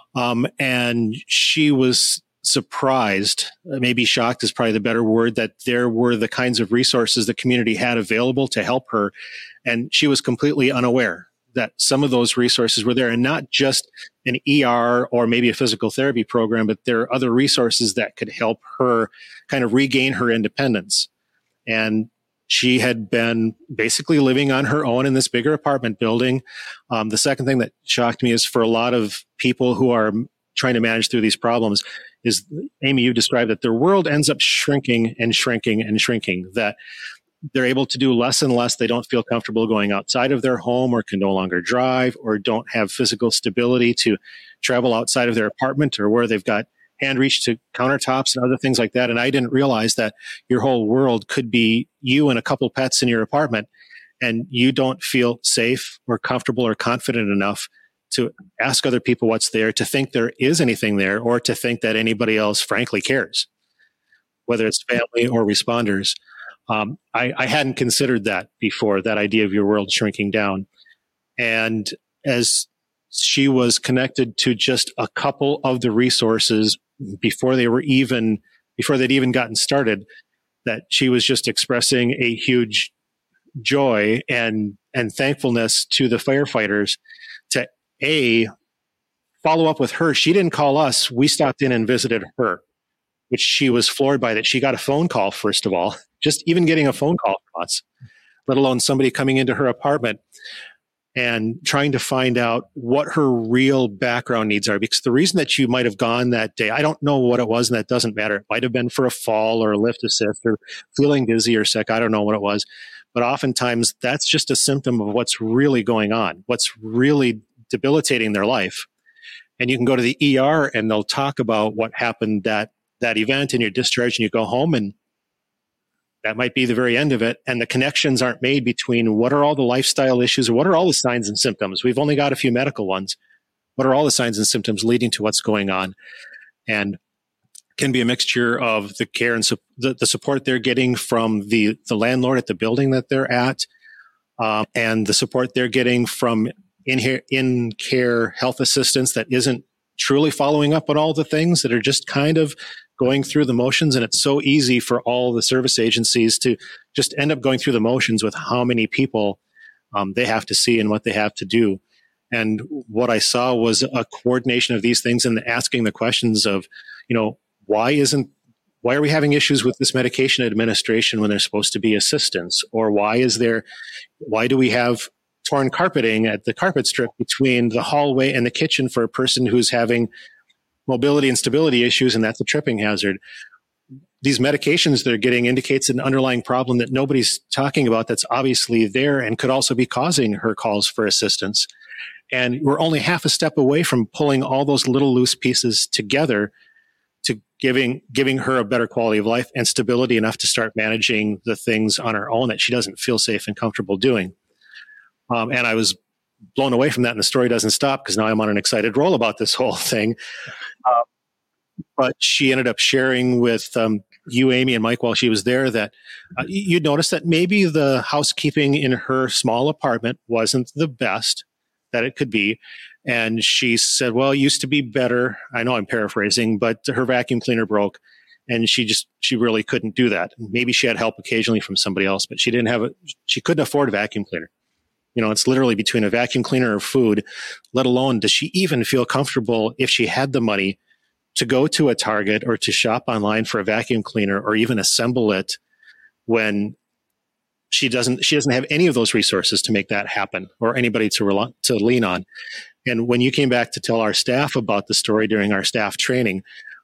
And she was surprised, maybe shocked is probably the better word, that there were the kinds of resources the community had available to help her. And she was completely unaware that some of those resources were there, and not just an ER or maybe a physical therapy program, but there are other resources that could help her kind of regain her independence. And She had been basically living on her own in this bigger apartment building. The second thing that shocked me is for a lot of people who are trying to manage through these problems is, Amy, you described that their world ends up shrinking and shrinking and shrinking, that they're able to do less and less. They don't feel comfortable going outside of their home, or can no longer drive, or don't have physical stability to travel outside of their apartment, or where they've got hand reach to countertops and other things like that. And I didn't realize that your whole world could be you and a couple pets in your apartment, and you don't feel safe or comfortable or confident enough to ask other people what's there, to think there is anything there, or to think that anybody else frankly cares, whether it's family or responders. I hadn't considered that before, that idea of your world shrinking down. And as she was connected to just a couple of the resources before they'd even gotten started, that she was just expressing a huge joy and thankfulness to the firefighters to follow up with her. She didn't call us. We stopped in and visited her, which she was floored by, that she got a phone call, first of all, just even getting a phone call from us, let alone somebody coming into her apartment and trying to find out what her real background needs are. Because the reason that you might have gone that day, I don't know what it was, and that doesn't matter. It might have been for a fall or a lift assist or feeling dizzy or sick. I don't know what it was. But oftentimes that's just a symptom of what's really going on, what's really debilitating their life. And you can go to the ER and they'll talk about what happened that event, and you're discharged and you go home, and that might be the very end of it. And the connections aren't made between what are all the lifestyle issues, or what are all the signs and symptoms. We've only got a few medical ones. What are all the signs and symptoms leading to what's going on? And can be a mixture of the care and the support they're getting from the landlord at the building that they're at, and the support they're getting from in-care health assistants that isn't truly following up on all the things, that are just kind of going through the motions. And it's so easy for all the service agencies to just end up going through the motions with how many people they have to see and what they have to do. And what I saw was a coordination of these things, and asking the questions of, why are we having issues with this medication administration when there's supposed to be assistance? Or why do we have torn carpeting at the carpet strip between the hallway and the kitchen for a person who's having mobility and stability issues, and that's a tripping hazard? These medications they're getting indicates an underlying problem that nobody's talking about, that's obviously there and could also be causing her calls for assistance. And we're only half a step away from pulling all those little loose pieces together to giving her a better quality of life and stability enough to start managing the things on her own that she doesn't feel safe and comfortable doing. And I was blown away from that, and the story doesn't stop, because now I'm on an excited roll about this whole thing. But she ended up sharing with you, Amy, and Mike while she was there that you'd noticed that maybe the housekeeping in her small apartment wasn't the best that it could be. And she said, well, it used to be better. I know I'm paraphrasing, but her vacuum cleaner broke, and she really couldn't do that. Maybe she had help occasionally from somebody else, but she couldn't afford a vacuum cleaner. It's literally between a vacuum cleaner or food, let alone does she even feel comfortable, if she had the money, to go to a Target or to shop online for a vacuum cleaner, or even assemble it, when she doesn't have any of those resources to make that happen, or anybody to lean on. And when you came back to tell our staff about the story during our staff training,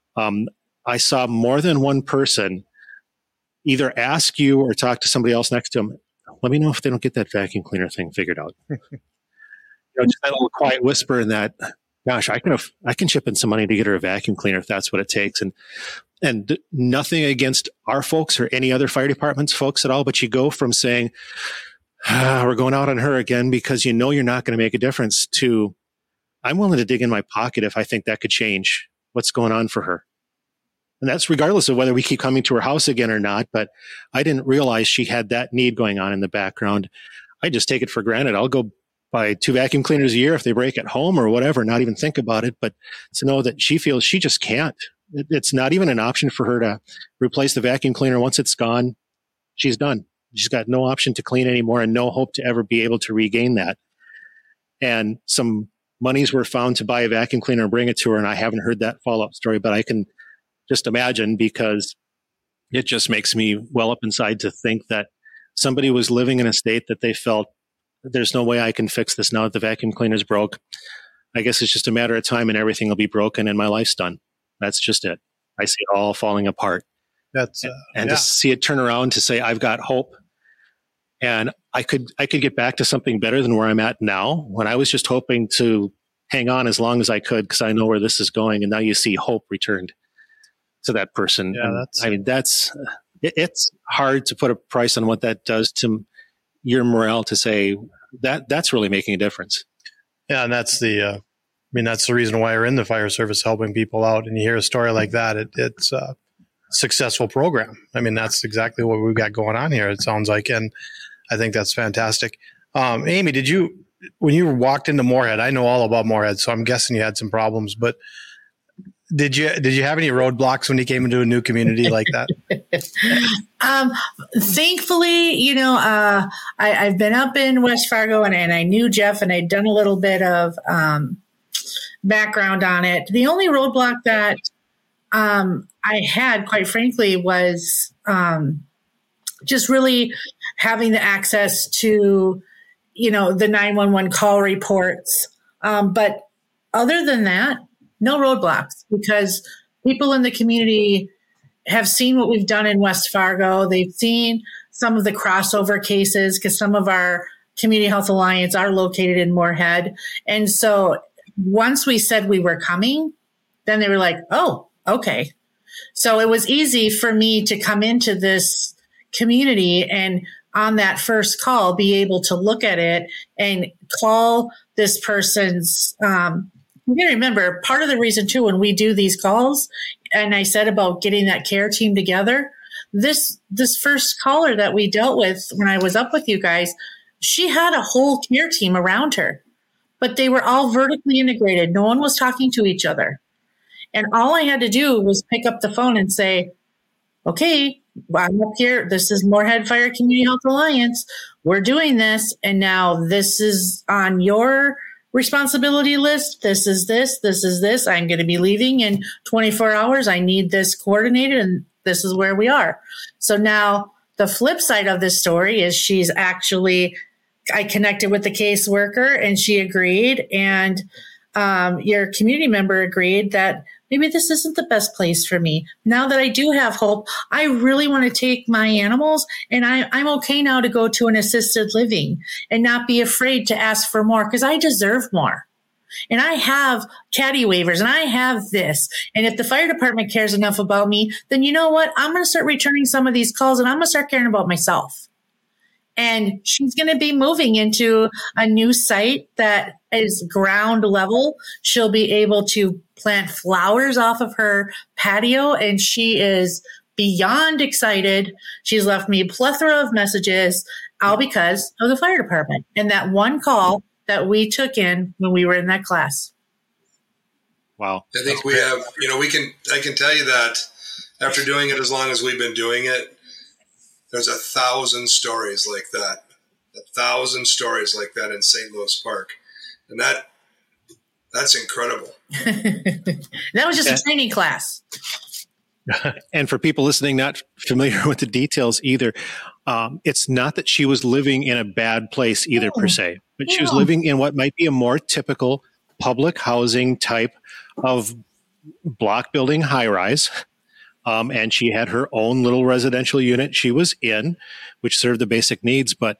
I saw more than one person either ask you or talk to somebody else next to them, let me know if they don't get that vacuum cleaner thing figured out. Just that little quiet whisper in that, gosh, I can chip in some money to get her a vacuum cleaner if that's what it takes. And nothing against our folks or any other fire department's folks at all, but you go from saying, we're going out on her again because you're not going to make a difference, to, I'm willing to dig in my pocket if I think that could change what's going on for her. And that's regardless of whether we keep coming to her house again or not. But I didn't realize she had that need going on in the background. I just take it for granted. I'll go buy 2 vacuum cleaners a year if they break at home or whatever, not even think about it. But to know that she feels she just can't. It's not even an option for her to replace the vacuum cleaner. Once it's gone, she's done. She's got no option to clean anymore, and no hope to ever be able to regain that. And some monies were found to buy a vacuum cleaner and bring it to her. And I haven't heard that follow-up story, but I can just imagine, because it just makes me well up inside to think that somebody was living in a state that they felt, there's no way I can fix this now that the vacuum cleaner's broke. I guess it's just a matter of time and everything will be broken and my life's done. That's just it. I see it all falling apart. To see it turn around to say, I've got hope. And I could get back to something better than where I'm at now, when I was just hoping to hang on as long as I could because I know where this is going. And now you see hope returned to that person. Yeah, it's hard to put a price on what that does to your morale, to say that's really making a difference. Yeah, and that's the reason why we're in the fire service, helping people out. And you hear a story like that, it's a successful program. I mean, that's exactly what we've got going on here, it sounds like. And I think that's fantastic. Amy, when you walked into Moorhead, I know all about Moorhead, so I'm guessing you had some problems, but did you have any roadblocks when you came into a new community like that? Thankfully, I've been up in West Fargo and I knew Jeff, and I'd done a little bit of background on it. The only roadblock that I had, quite frankly, was just really having the access to, the 911 call reports. But other than that, no roadblocks, because people in the community have seen what we've done in West Fargo. They've seen some of the crossover cases, because some of our Community Health Alliance are located in Moorhead. And so once we said we were coming, then they were like, oh, okay. So it was easy for me to come into this community and on that first call, be able to look at it and call this person's, you got to remember, part of the reason too, when we do these calls, and I said about getting that care team together, this first caller that we dealt with when I was up with you guys, she had a whole care team around her, but they were all vertically integrated. No one was talking to each other. And all I had to do was pick up the phone and say, okay, I'm up here. This is Moorhead Fire Community Health Alliance. We're doing this. And now this is on your responsibility list. This is this. This is this. I'm going to be leaving in 24 hours. I need this coordinated, and this is where we are. So now the flip side of this story is I connected with the caseworker and she agreed. And your community member agreed that maybe this isn't the best place for me. Now that I do have hope, I really want to take my animals, and I'm okay now to go to an assisted living and not be afraid to ask for more, because I deserve more. And I have caddy waivers and I have this. And if the fire department cares enough about me, then you know what? I'm going to start returning some of these calls and I'm going to start caring about myself. And she's going to be moving into a new site that is ground level. She'll be able to plant flowers off of her patio, and she is beyond excited. She's left me a plethora of messages, all because of the fire department and that one call that we took in when we were in that class. Wow. I think we have, I can tell you that after doing it as long as we've been doing it, there's 1,000 stories like that. 1,000 stories like that in St. Louis Park. And that's incredible. That was just a training class. And for people listening, not familiar with the details either, it's not that she was living in a bad place either, per se, but she was living in what might be a more typical public housing type of block building high rise. And she had her own little residential unit she was in, which served the basic needs, but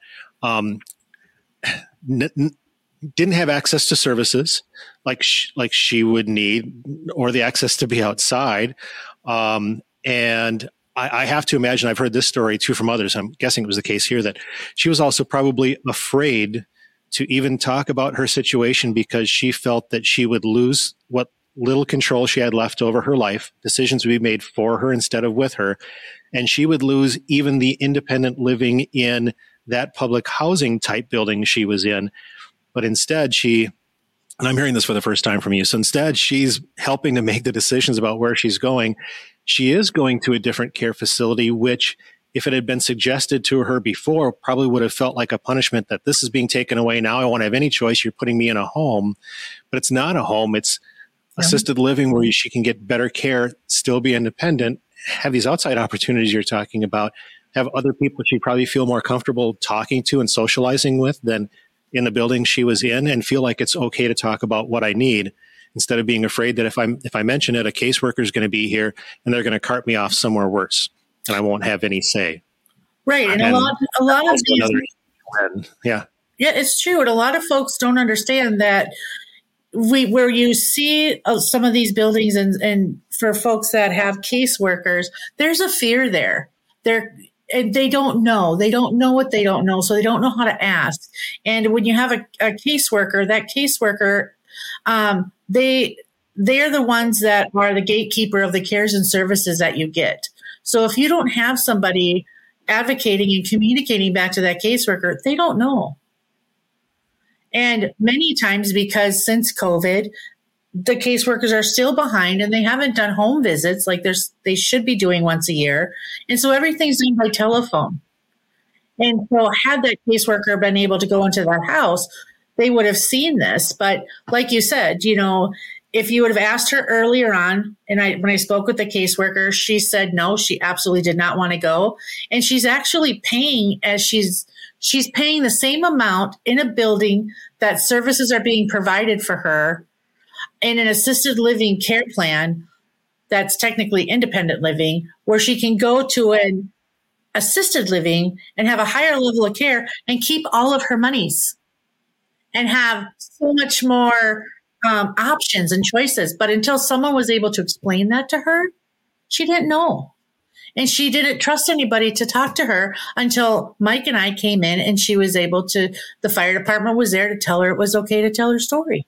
didn't have access to services like she would need, or the access to be outside. And I have to imagine, I've heard this story too from others, I'm guessing it was the case here, that she was also probably afraid to even talk about her situation because she felt that she would lose what little control she had left over her life. Decisions would be made for her instead of with her. And she would lose even the independent living in that public housing type building she was in. But instead and I'm hearing this for the first time from you, so instead she's helping to make the decisions about where she's going. She is going to a different care facility, which, if it had been suggested to her before, probably would have felt like a punishment, that this is being taken away. Now I won't have any choice. You're putting me in a home. But it's not a home. It's assisted living where she can get better care, still be independent, have these outside opportunities you're talking about, have other people she'd probably feel more comfortable talking to and socializing with than in the building she was in, and feel like it's okay to talk about what I need, instead of being afraid that if I mention it, a caseworker is going to be here and they're going to cart me off somewhere worse and I won't have any say. Right. And a lot of these, yeah, it's true. And a lot of folks don't understand that where you see some of these buildings and for folks that have caseworkers, there's a fear there. And they don't know what they don't know. So they don't know how to ask. And when you have a caseworker, that caseworker, they're the ones that are the gatekeeper of the cares and services that you get. So if you don't have somebody advocating and communicating back to that caseworker, they don't know. And many times, because since COVID, the caseworkers are still behind and they haven't done home visits like they should be doing once a year. And so everything's done by telephone. And so had that caseworker been able to go into that house, they would have seen this. But like you said, if you would have asked her earlier on, and when I spoke with the caseworker, she said no, she absolutely did not want to go. And she's actually paying she's paying the same amount in a building that services are being provided for her in an assisted living care plan that's technically independent living, where she can go to an assisted living and have a higher level of care and keep all of her monies and have so much more options and choices. But until someone was able to explain that to her, she didn't know. And she didn't trust anybody to talk to her until Mike and I came in, and she was able to, the fire department was there to tell her it was okay to tell her story.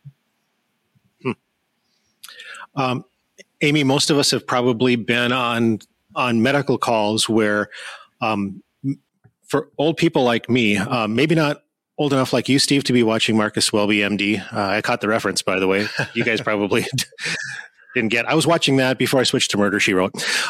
Amy, most of us have probably been on medical calls where, for old people like me, maybe not old enough like you, Steve, to be watching Marcus Welby, MD. I caught the reference, by the way. You guys probably didn't get. I was watching that before I switched to Murder, She Wrote.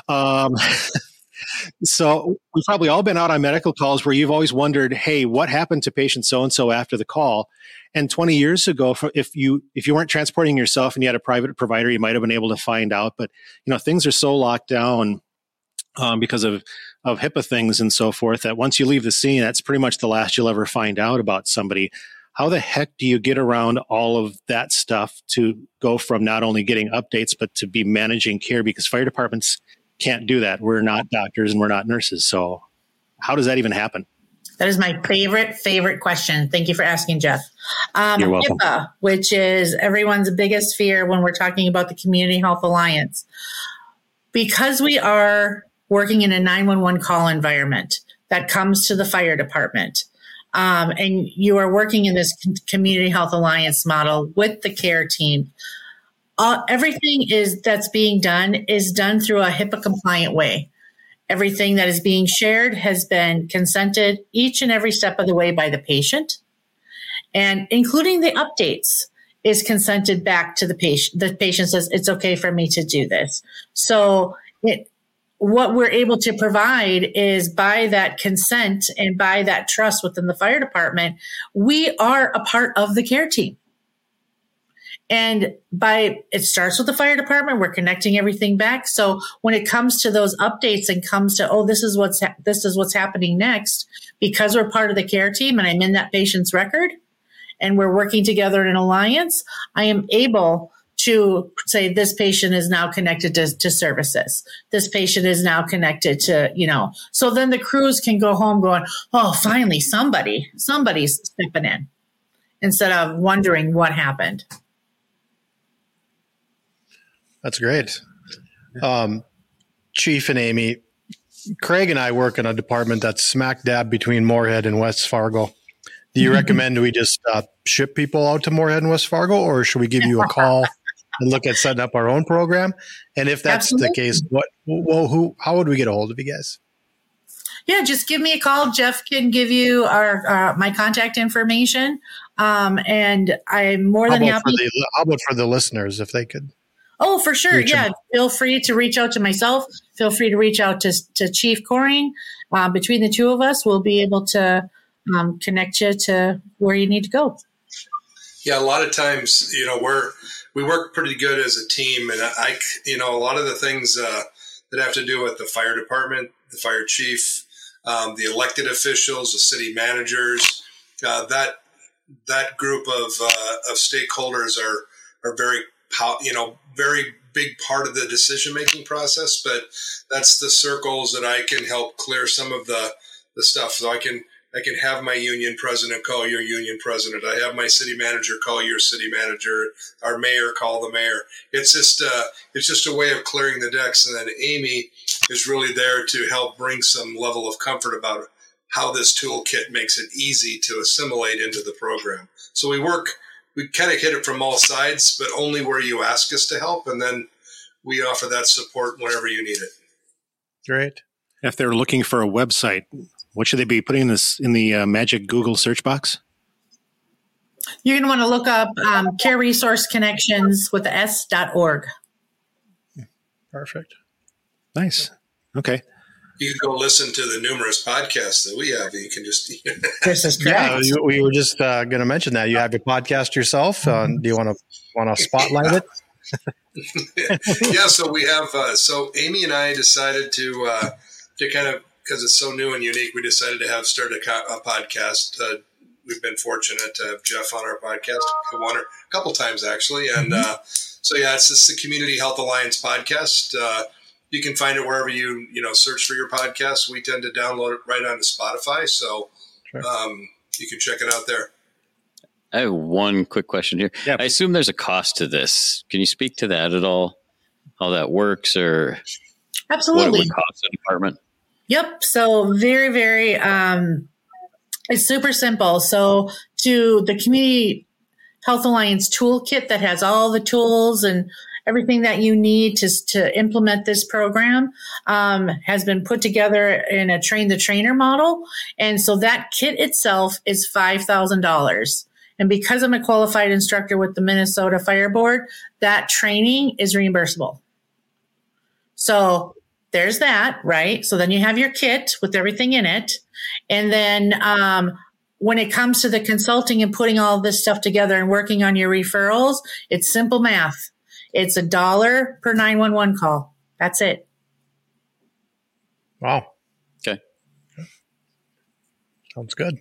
So we've probably all been out on medical calls where you've always wondered, hey, what happened to patient so-and-so after the call? And 20 years ago, if you weren't transporting yourself and you had a private provider, you might have been able to find out. But, things are so locked down because of HIPAA things and so forth that once you leave the scene, that's pretty much the last you'll ever find out about somebody. How the heck do you get around all of that stuff to go from not only getting updates, but to be managing care? Because fire departments can't do that. We're not doctors and we're not nurses. So how does that even happen? That is my favorite question. Thank you for asking, Jeff. You're welcome. HIPAA, which is everyone's biggest fear when we're talking about the Community Health Alliance. Because we are working in a 911 call environment that comes to the fire department, and you are working in this Community Health Alliance model with the care team, everything that's being done is done through a HIPAA compliant way. Everything that is being shared has been consented each and every step of the way by the patient, and including the updates is consented back to the patient. The patient says, it's okay for me to do this. So what we're able to provide is by that consent and by that trust within the fire department, we are a part of the care team. And it starts with the fire department. We're connecting everything back. So when it comes to those updates and comes to, this is what's happening next, because we're part of the care team and I'm in that patient's record and we're working together in an alliance, I am able to say this patient is now connected to services. This patient is now connected to, so then the crews can go home going, oh, finally somebody's stepping in instead of wondering what happened. That's great. Chief and Amy, Craig and I work in a department that's smack dab between Moorhead and West Fargo. Do you recommend we just ship people out to Moorhead and West Fargo, or should we give you a call and look at setting up our own program? And if that's the case, how would we get a hold of you guys? Yeah, just give me a call. Jeff can give you my contact information. And I'm more than happy. How about for the listeners, if they could? Oh, for sure. Yeah. Feel free to reach out to myself. Feel free to reach out to Chief Coring. Between the two of us, we'll be able to connect you to where you need to go. Yeah. A lot of times, we work pretty good as a team, and a lot of the things that have to do with the fire department, the fire chief, the elected officials, the city managers. That group of stakeholders are very very big part of the decision-making process, but that's the circles that I can help clear some of the stuff. So I can have my union president call your union president. I have my city manager call your city manager, our mayor call the mayor. It's just a way of clearing the decks. And then Amy is really there to help bring some level of comfort about how this toolkit makes it easy to assimilate into the program. So we kind of hit it from all sides, but only where you ask us to help. And then we offer that support whenever you need it. Great. If they're looking for a website, what should they be putting this in the magic Google search box? You're going to want to look up Care Resource Connections with the S.org. Perfect. Nice. Okay. You can go listen to the numerous podcasts that we have. You can just. This is correct. Yeah, we were just going to mention that you have your podcast yourself. Do you want to spotlight it? Yeah. So we have. So Amy and I decided to kind of, because it's so new and unique, we decided to start a podcast. We've been fortunate to have Jeff on our podcast a couple times actually, and so yeah, it's just the Community Health Alliance podcast. You can find it wherever you search for your podcast. We tend to download it right onto Spotify, so sure. You can check it out there. I have one quick question here. Yeah. I assume there's a cost to this. Can you speak to that at all? How that works, or Absolutely. what it would cost the department? Yep. So very, very, it's super simple. So to the Community Health Alliance toolkit that has all the tools and everything that you need to implement this program has been put together in a train the trainer model. And so that kit itself is $5,000. And because I'm a qualified instructor with the Minnesota Fire Board, that training is reimbursable. So there's that, right? So then you have your kit with everything in it. And then when it comes to the consulting and putting all this stuff together and working on your referrals, it's simple math. It's $1 per 911 call. That's it. Wow. Okay. Sounds good.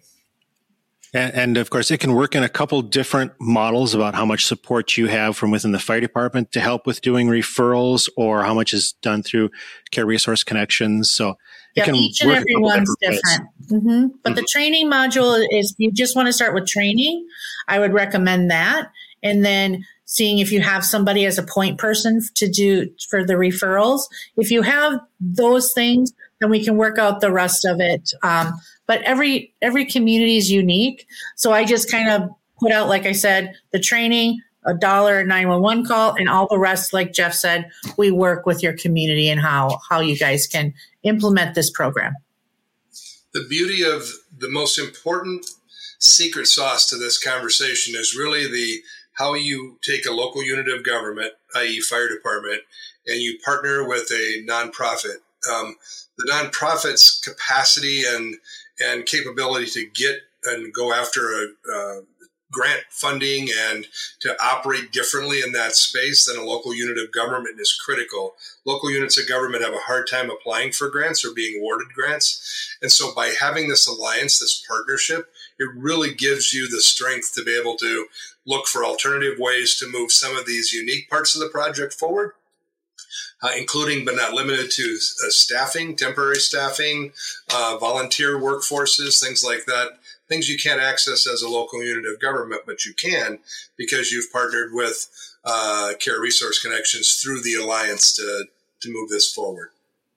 And of course, it can work in a couple different models about how much support you have from within the fire department to help with doing referrals, or how much is done through Care Resource Connections. So it can each and work every one's different. Mm-hmm. But the training module is, you just want to start with training, I would recommend that. And then seeing if you have somebody as a point person to do for the referrals. If you have those things, then we can work out the rest of it. But every community is unique. So I just kind of put out, like I said, the training, $1 a 911 call, and all the rest, like Jeff said, we work with your community and how you guys can implement this program. The beauty of the most important secret sauce to this conversation is really how you take a local unit of government, i.e. fire department, and you partner with a nonprofit. The nonprofit's capacity and capability to get and go after a grant funding and to operate differently in that space than a local unit of government is critical. Local units of government have a hard time applying for grants or being awarded grants. And so by having this alliance, this partnership, it really gives you the strength to be able to look for alternative ways to move some of these unique parts of the project forward. Including but not limited to staffing, temporary staffing, volunteer workforces, things like that. Things you can't access as a local unit of government, but you can because you've partnered with Care Resource Connections through the alliance to move this forward.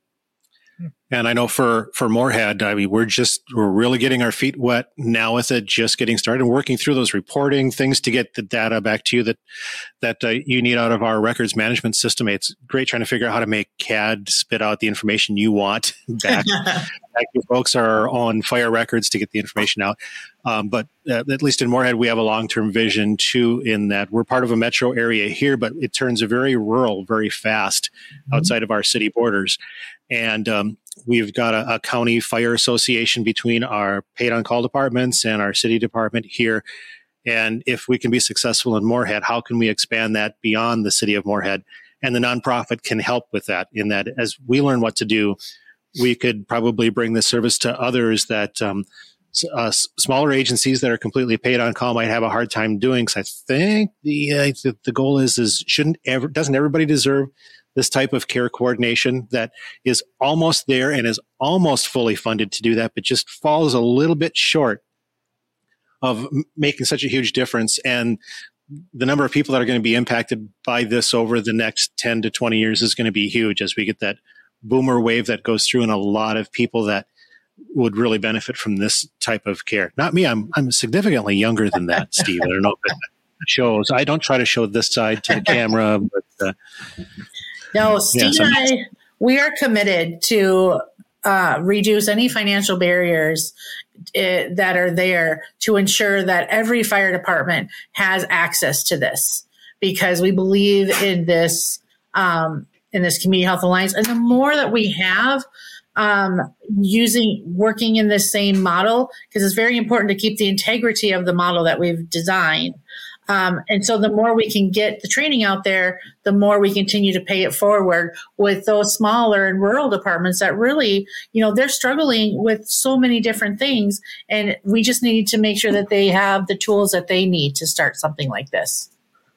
And I know for Moorhead, I mean, we're really getting our feet wet now with it, just getting started and working through those reporting things to get the data back to you that you need out of our records management system. It's great trying to figure out how to make CAD spit out the information you want back. You folks are on fire records to get the information out. But at least in Moorhead, we have a long-term vision too, in that we're part of a metro area here, but it turns very rural very fast outside of our city borders. And we've got a county fire association between our paid on call departments and our city department here. And if we can be successful in Moorhead, how can we expand that beyond the city of Moorhead? And the nonprofit can help with that, in that as we learn what to do, we could probably bring this service to others that smaller agencies that are completely paid on call might have a hard time doing. Because I think the goal is doesn't everybody deserve this type of care coordination that is almost there and is almost fully funded to do that, but just falls a little bit short of making such a huge difference. And the number of people that are going to be impacted by this over the next 10 to 20 years is going to be huge as we get that boomer wave that goes through, and a lot of people that would really benefit from this type of care. Not me. I'm significantly younger than that, Steve. I don't know if that shows. I don't try to show this side to the camera, but no, Steve and I, we are committed to reduce any financial barriers that are there to ensure that every fire department has access to this, because we believe in this Community Health Alliance. And the more that we have working in this same model, because it's very important to keep the integrity of the model that we've designed. And so the more we can get the training out there, the more we continue to pay it forward with those smaller and rural departments that really, they're struggling with so many different things. And we just need to make sure that they have the tools that they need to start something like this.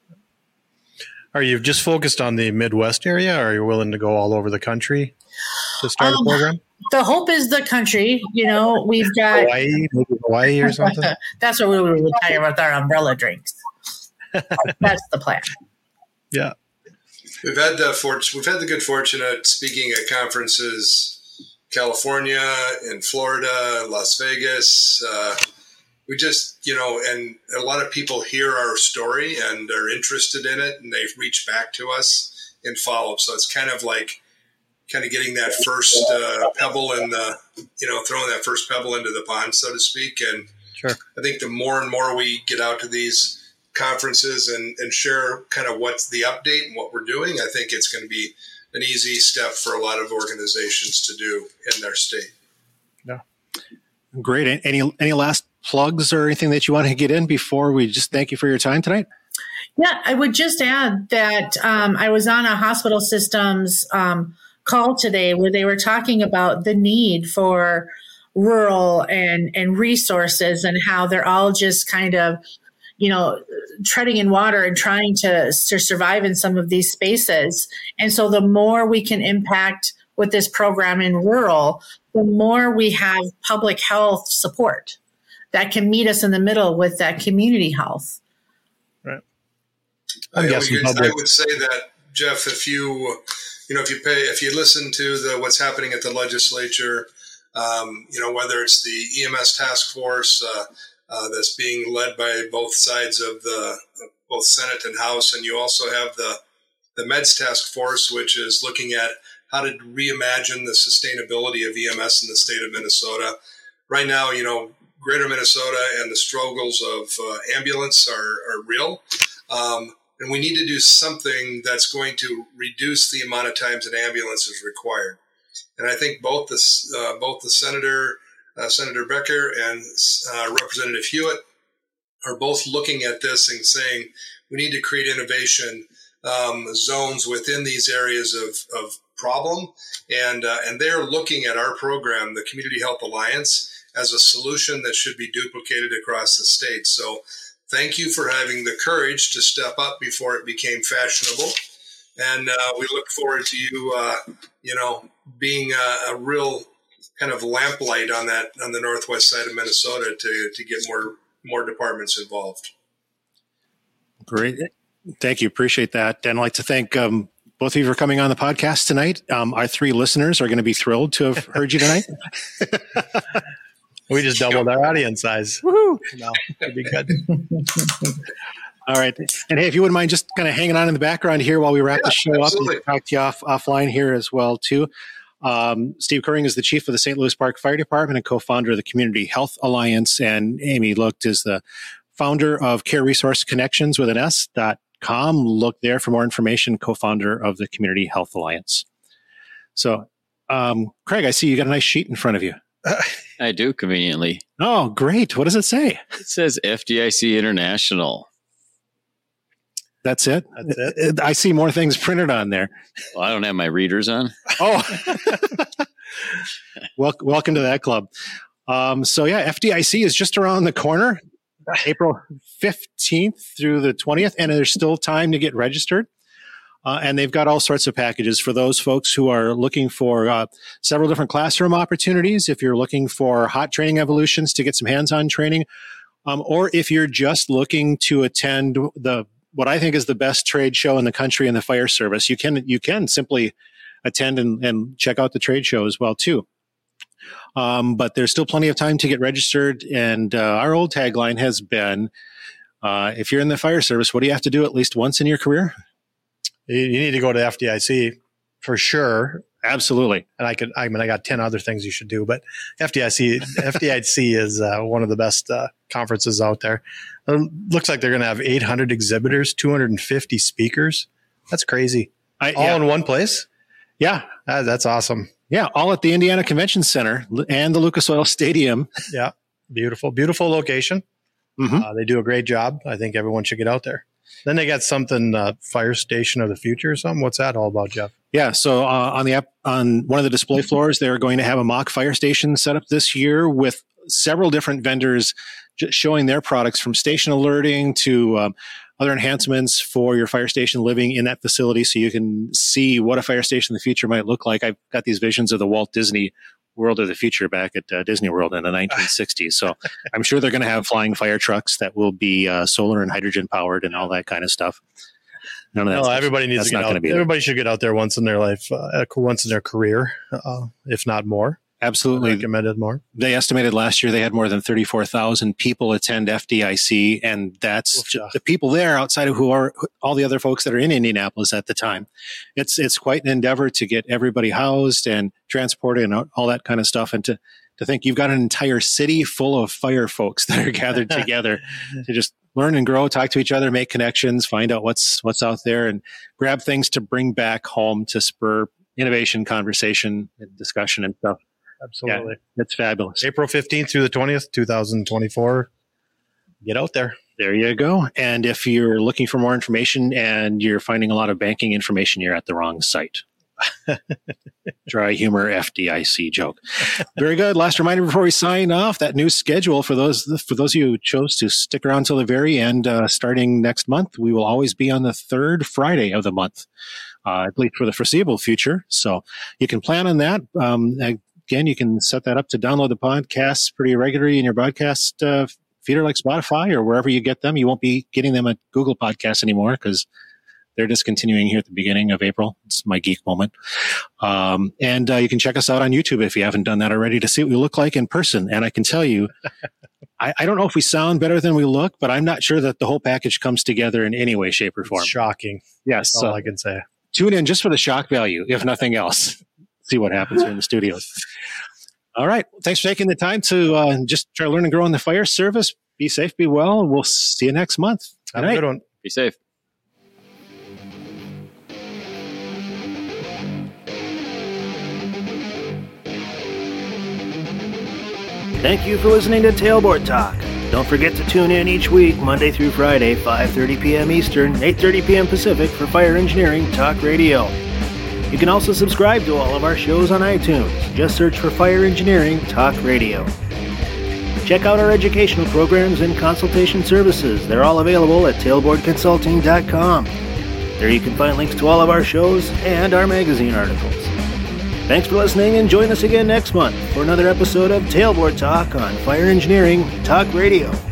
Are you just focused on the Midwest area, or are you willing to go all over the country to start a program? The hope is the country. We've got Hawaii or something. That's what we would retire with our umbrella drinks. That's the plan. Yeah, we've had the good fortune at speaking at conferences, California, in Florida, Las Vegas. We just, and a lot of people hear our story and are interested in it, and they've reached back to us in follow-up. So it's kind of getting that first pebble in the, throwing that first pebble into the pond, so to speak. And sure, I think the more and more we get out to these conferences and share kind of what's the update and what we're doing, I think it's going to be an easy step for a lot of organizations to do in their state. Yeah. Great. Any last plugs or anything that you want to get in before we just thank you for your time tonight? Yeah, I would just add that I was on a hospital systems call today where they were talking about the need for rural and resources, and how they're all just kind of, treading in water and trying to survive in some of these spaces. And so the more we can impact with this program in rural, the more we have public health support that can meet us in the middle with that community health. Right. I would say that, Jeff, if you listen to what's happening at the legislature, whether it's the EMS task force that's being led by both sides of both Senate and House, and you also have the MEDS task force, which is looking at how to reimagine the sustainability of EMS in the state of Minnesota. Right now, Greater Minnesota and the struggles of ambulance are real. And we need to do something that's going to reduce the amount of times an ambulance is required. And I think both the Senator Becker and Representative Hewitt are both looking at this and saying we need to create innovation zones within these areas of problem. And they're looking at our program, the Community Health Alliance, as a solution that should be duplicated across the state. So thank you for having the courage to step up before it became fashionable. And we look forward to you, being a real kind of lamplight on the northwest side of Minnesota to get more departments involved. Great. Thank you. Appreciate that. And I'd like to thank both of you for coming on the podcast tonight. Our 3 listeners are going to be thrilled to have heard you tonight. We just doubled our audience size. Woohoo! No, it'd be good. All right. And hey, if you wouldn't mind just kind of hanging on in the background here while we wrap the show absolutely. up, and talk to you offline here as well, too. Steve Curring is the chief of the St. Louis Park Fire Department and co-founder of the Community Health Alliance. And Amy Lucht is the founder of Care Resource Connections with an S.com. Look there for more information, co-founder of the Community Health Alliance. So, Craig, I see you got a nice sheet in front of you. I do, conveniently. Oh, great. What does it say? It says FDIC International. That's it? That's it. I see more things printed on there. Well, I don't have my readers on. Oh, Welcome to that club. FDIC is just around the corner, April 15th through the 20th, and there's still time to get registered. And they've got all sorts of packages for those folks who are looking for several different classroom opportunities. If you're looking for hot training evolutions to get some hands-on training, or if you're just looking to attend what I think is the best trade show in the country in the fire service, you can simply attend and check out the trade show as well too. But there's still plenty of time to get registered. And our old tagline has been, if you're in the fire service, what do you have to do at least once in your career? You need to go to FDIC for sure. Absolutely. And I got 10 other things you should do, but FDIC is one of the best conferences out there. Looks like they're going to have 800 exhibitors, 250 speakers. That's crazy. All in one place? Yeah. That's awesome. Yeah. All at the Indiana Convention Center and the Lucas Oil Stadium. Yeah. Beautiful, beautiful location. Mm-hmm. They do a great job. I think everyone should get out there. Then they got something, Fire Station of the Future or something. What's that all about, Jeff? Yeah, so on one of the display floors, they're going to have a mock fire station set up this year with several different vendors showing their products, from station alerting to other enhancements for your fire station living in that facility, so you can see what a fire station in the future might look like. I've got these visions of the Walt Disney World of the Future back at Disney World in the 1960s. So I'm sure they're going to have flying fire trucks that will be solar and hydrogen powered and all that kind of stuff. None of that. No, everybody needs to get out. Everybody should get out there once in their life, once in their career, if not more. Absolutely. Recommended more. They estimated last year they had more than 34,000 people attend FDIC, and that's the people there outside of who are all the other folks that are in Indianapolis at the time. It's quite an endeavor to get everybody housed and transported and all that kind of stuff, and to think you've got an entire city full of fire folks that are gathered together to just learn and grow, talk to each other, make connections, find out what's out there, and grab things to bring back home to spur innovation, conversation, and discussion and stuff. Absolutely. Yeah, it's fabulous. April 15th through the 20th, 2024. Get out there. There you go. And if you're looking for more information and you're finding a lot of banking information, you're at the wrong site. Dry humor FDIC joke. Very good. Last reminder before we sign off, that new schedule for those of you who chose to stick around till the very end, starting next month, we will always be on the third Friday of the month, at least for the foreseeable future. So you can plan on that. Again, you can set that up to download the podcasts pretty regularly in your podcast feeder like Spotify or wherever you get them. You won't be getting them at Google Podcasts anymore because they're discontinuing here at the beginning of April. It's my geek moment. And you can check us out on YouTube if you haven't done that already to see what we look like in person. And I can tell you, I don't know if we sound better than we look, but I'm not sure that the whole package comes together in any way, shape, or form. It's shocking. Yes. That's all I can say. Tune in just for the shock value, if nothing else. See what happens here in the studios. All right. Thanks for taking the time to just try to learn and grow in the fire service. Be safe, be well. We'll see you next month. Have a good one. Be safe. Thank you for listening to Tailboard Talk. Don't forget to tune in each week, Monday through Friday, 5:30 p.m. Eastern, 8:30 p.m. Pacific for Fire Engineering Talk Radio. You can also subscribe to all of our shows on iTunes. Just search for Fire Engineering Talk Radio. Check out our educational programs and consultation services. They're all available at tailboardconsulting.com. There you can find links to all of our shows and our magazine articles. Thanks for listening, and join us again next month for another episode of Tailboard Talk on Fire Engineering Talk Radio.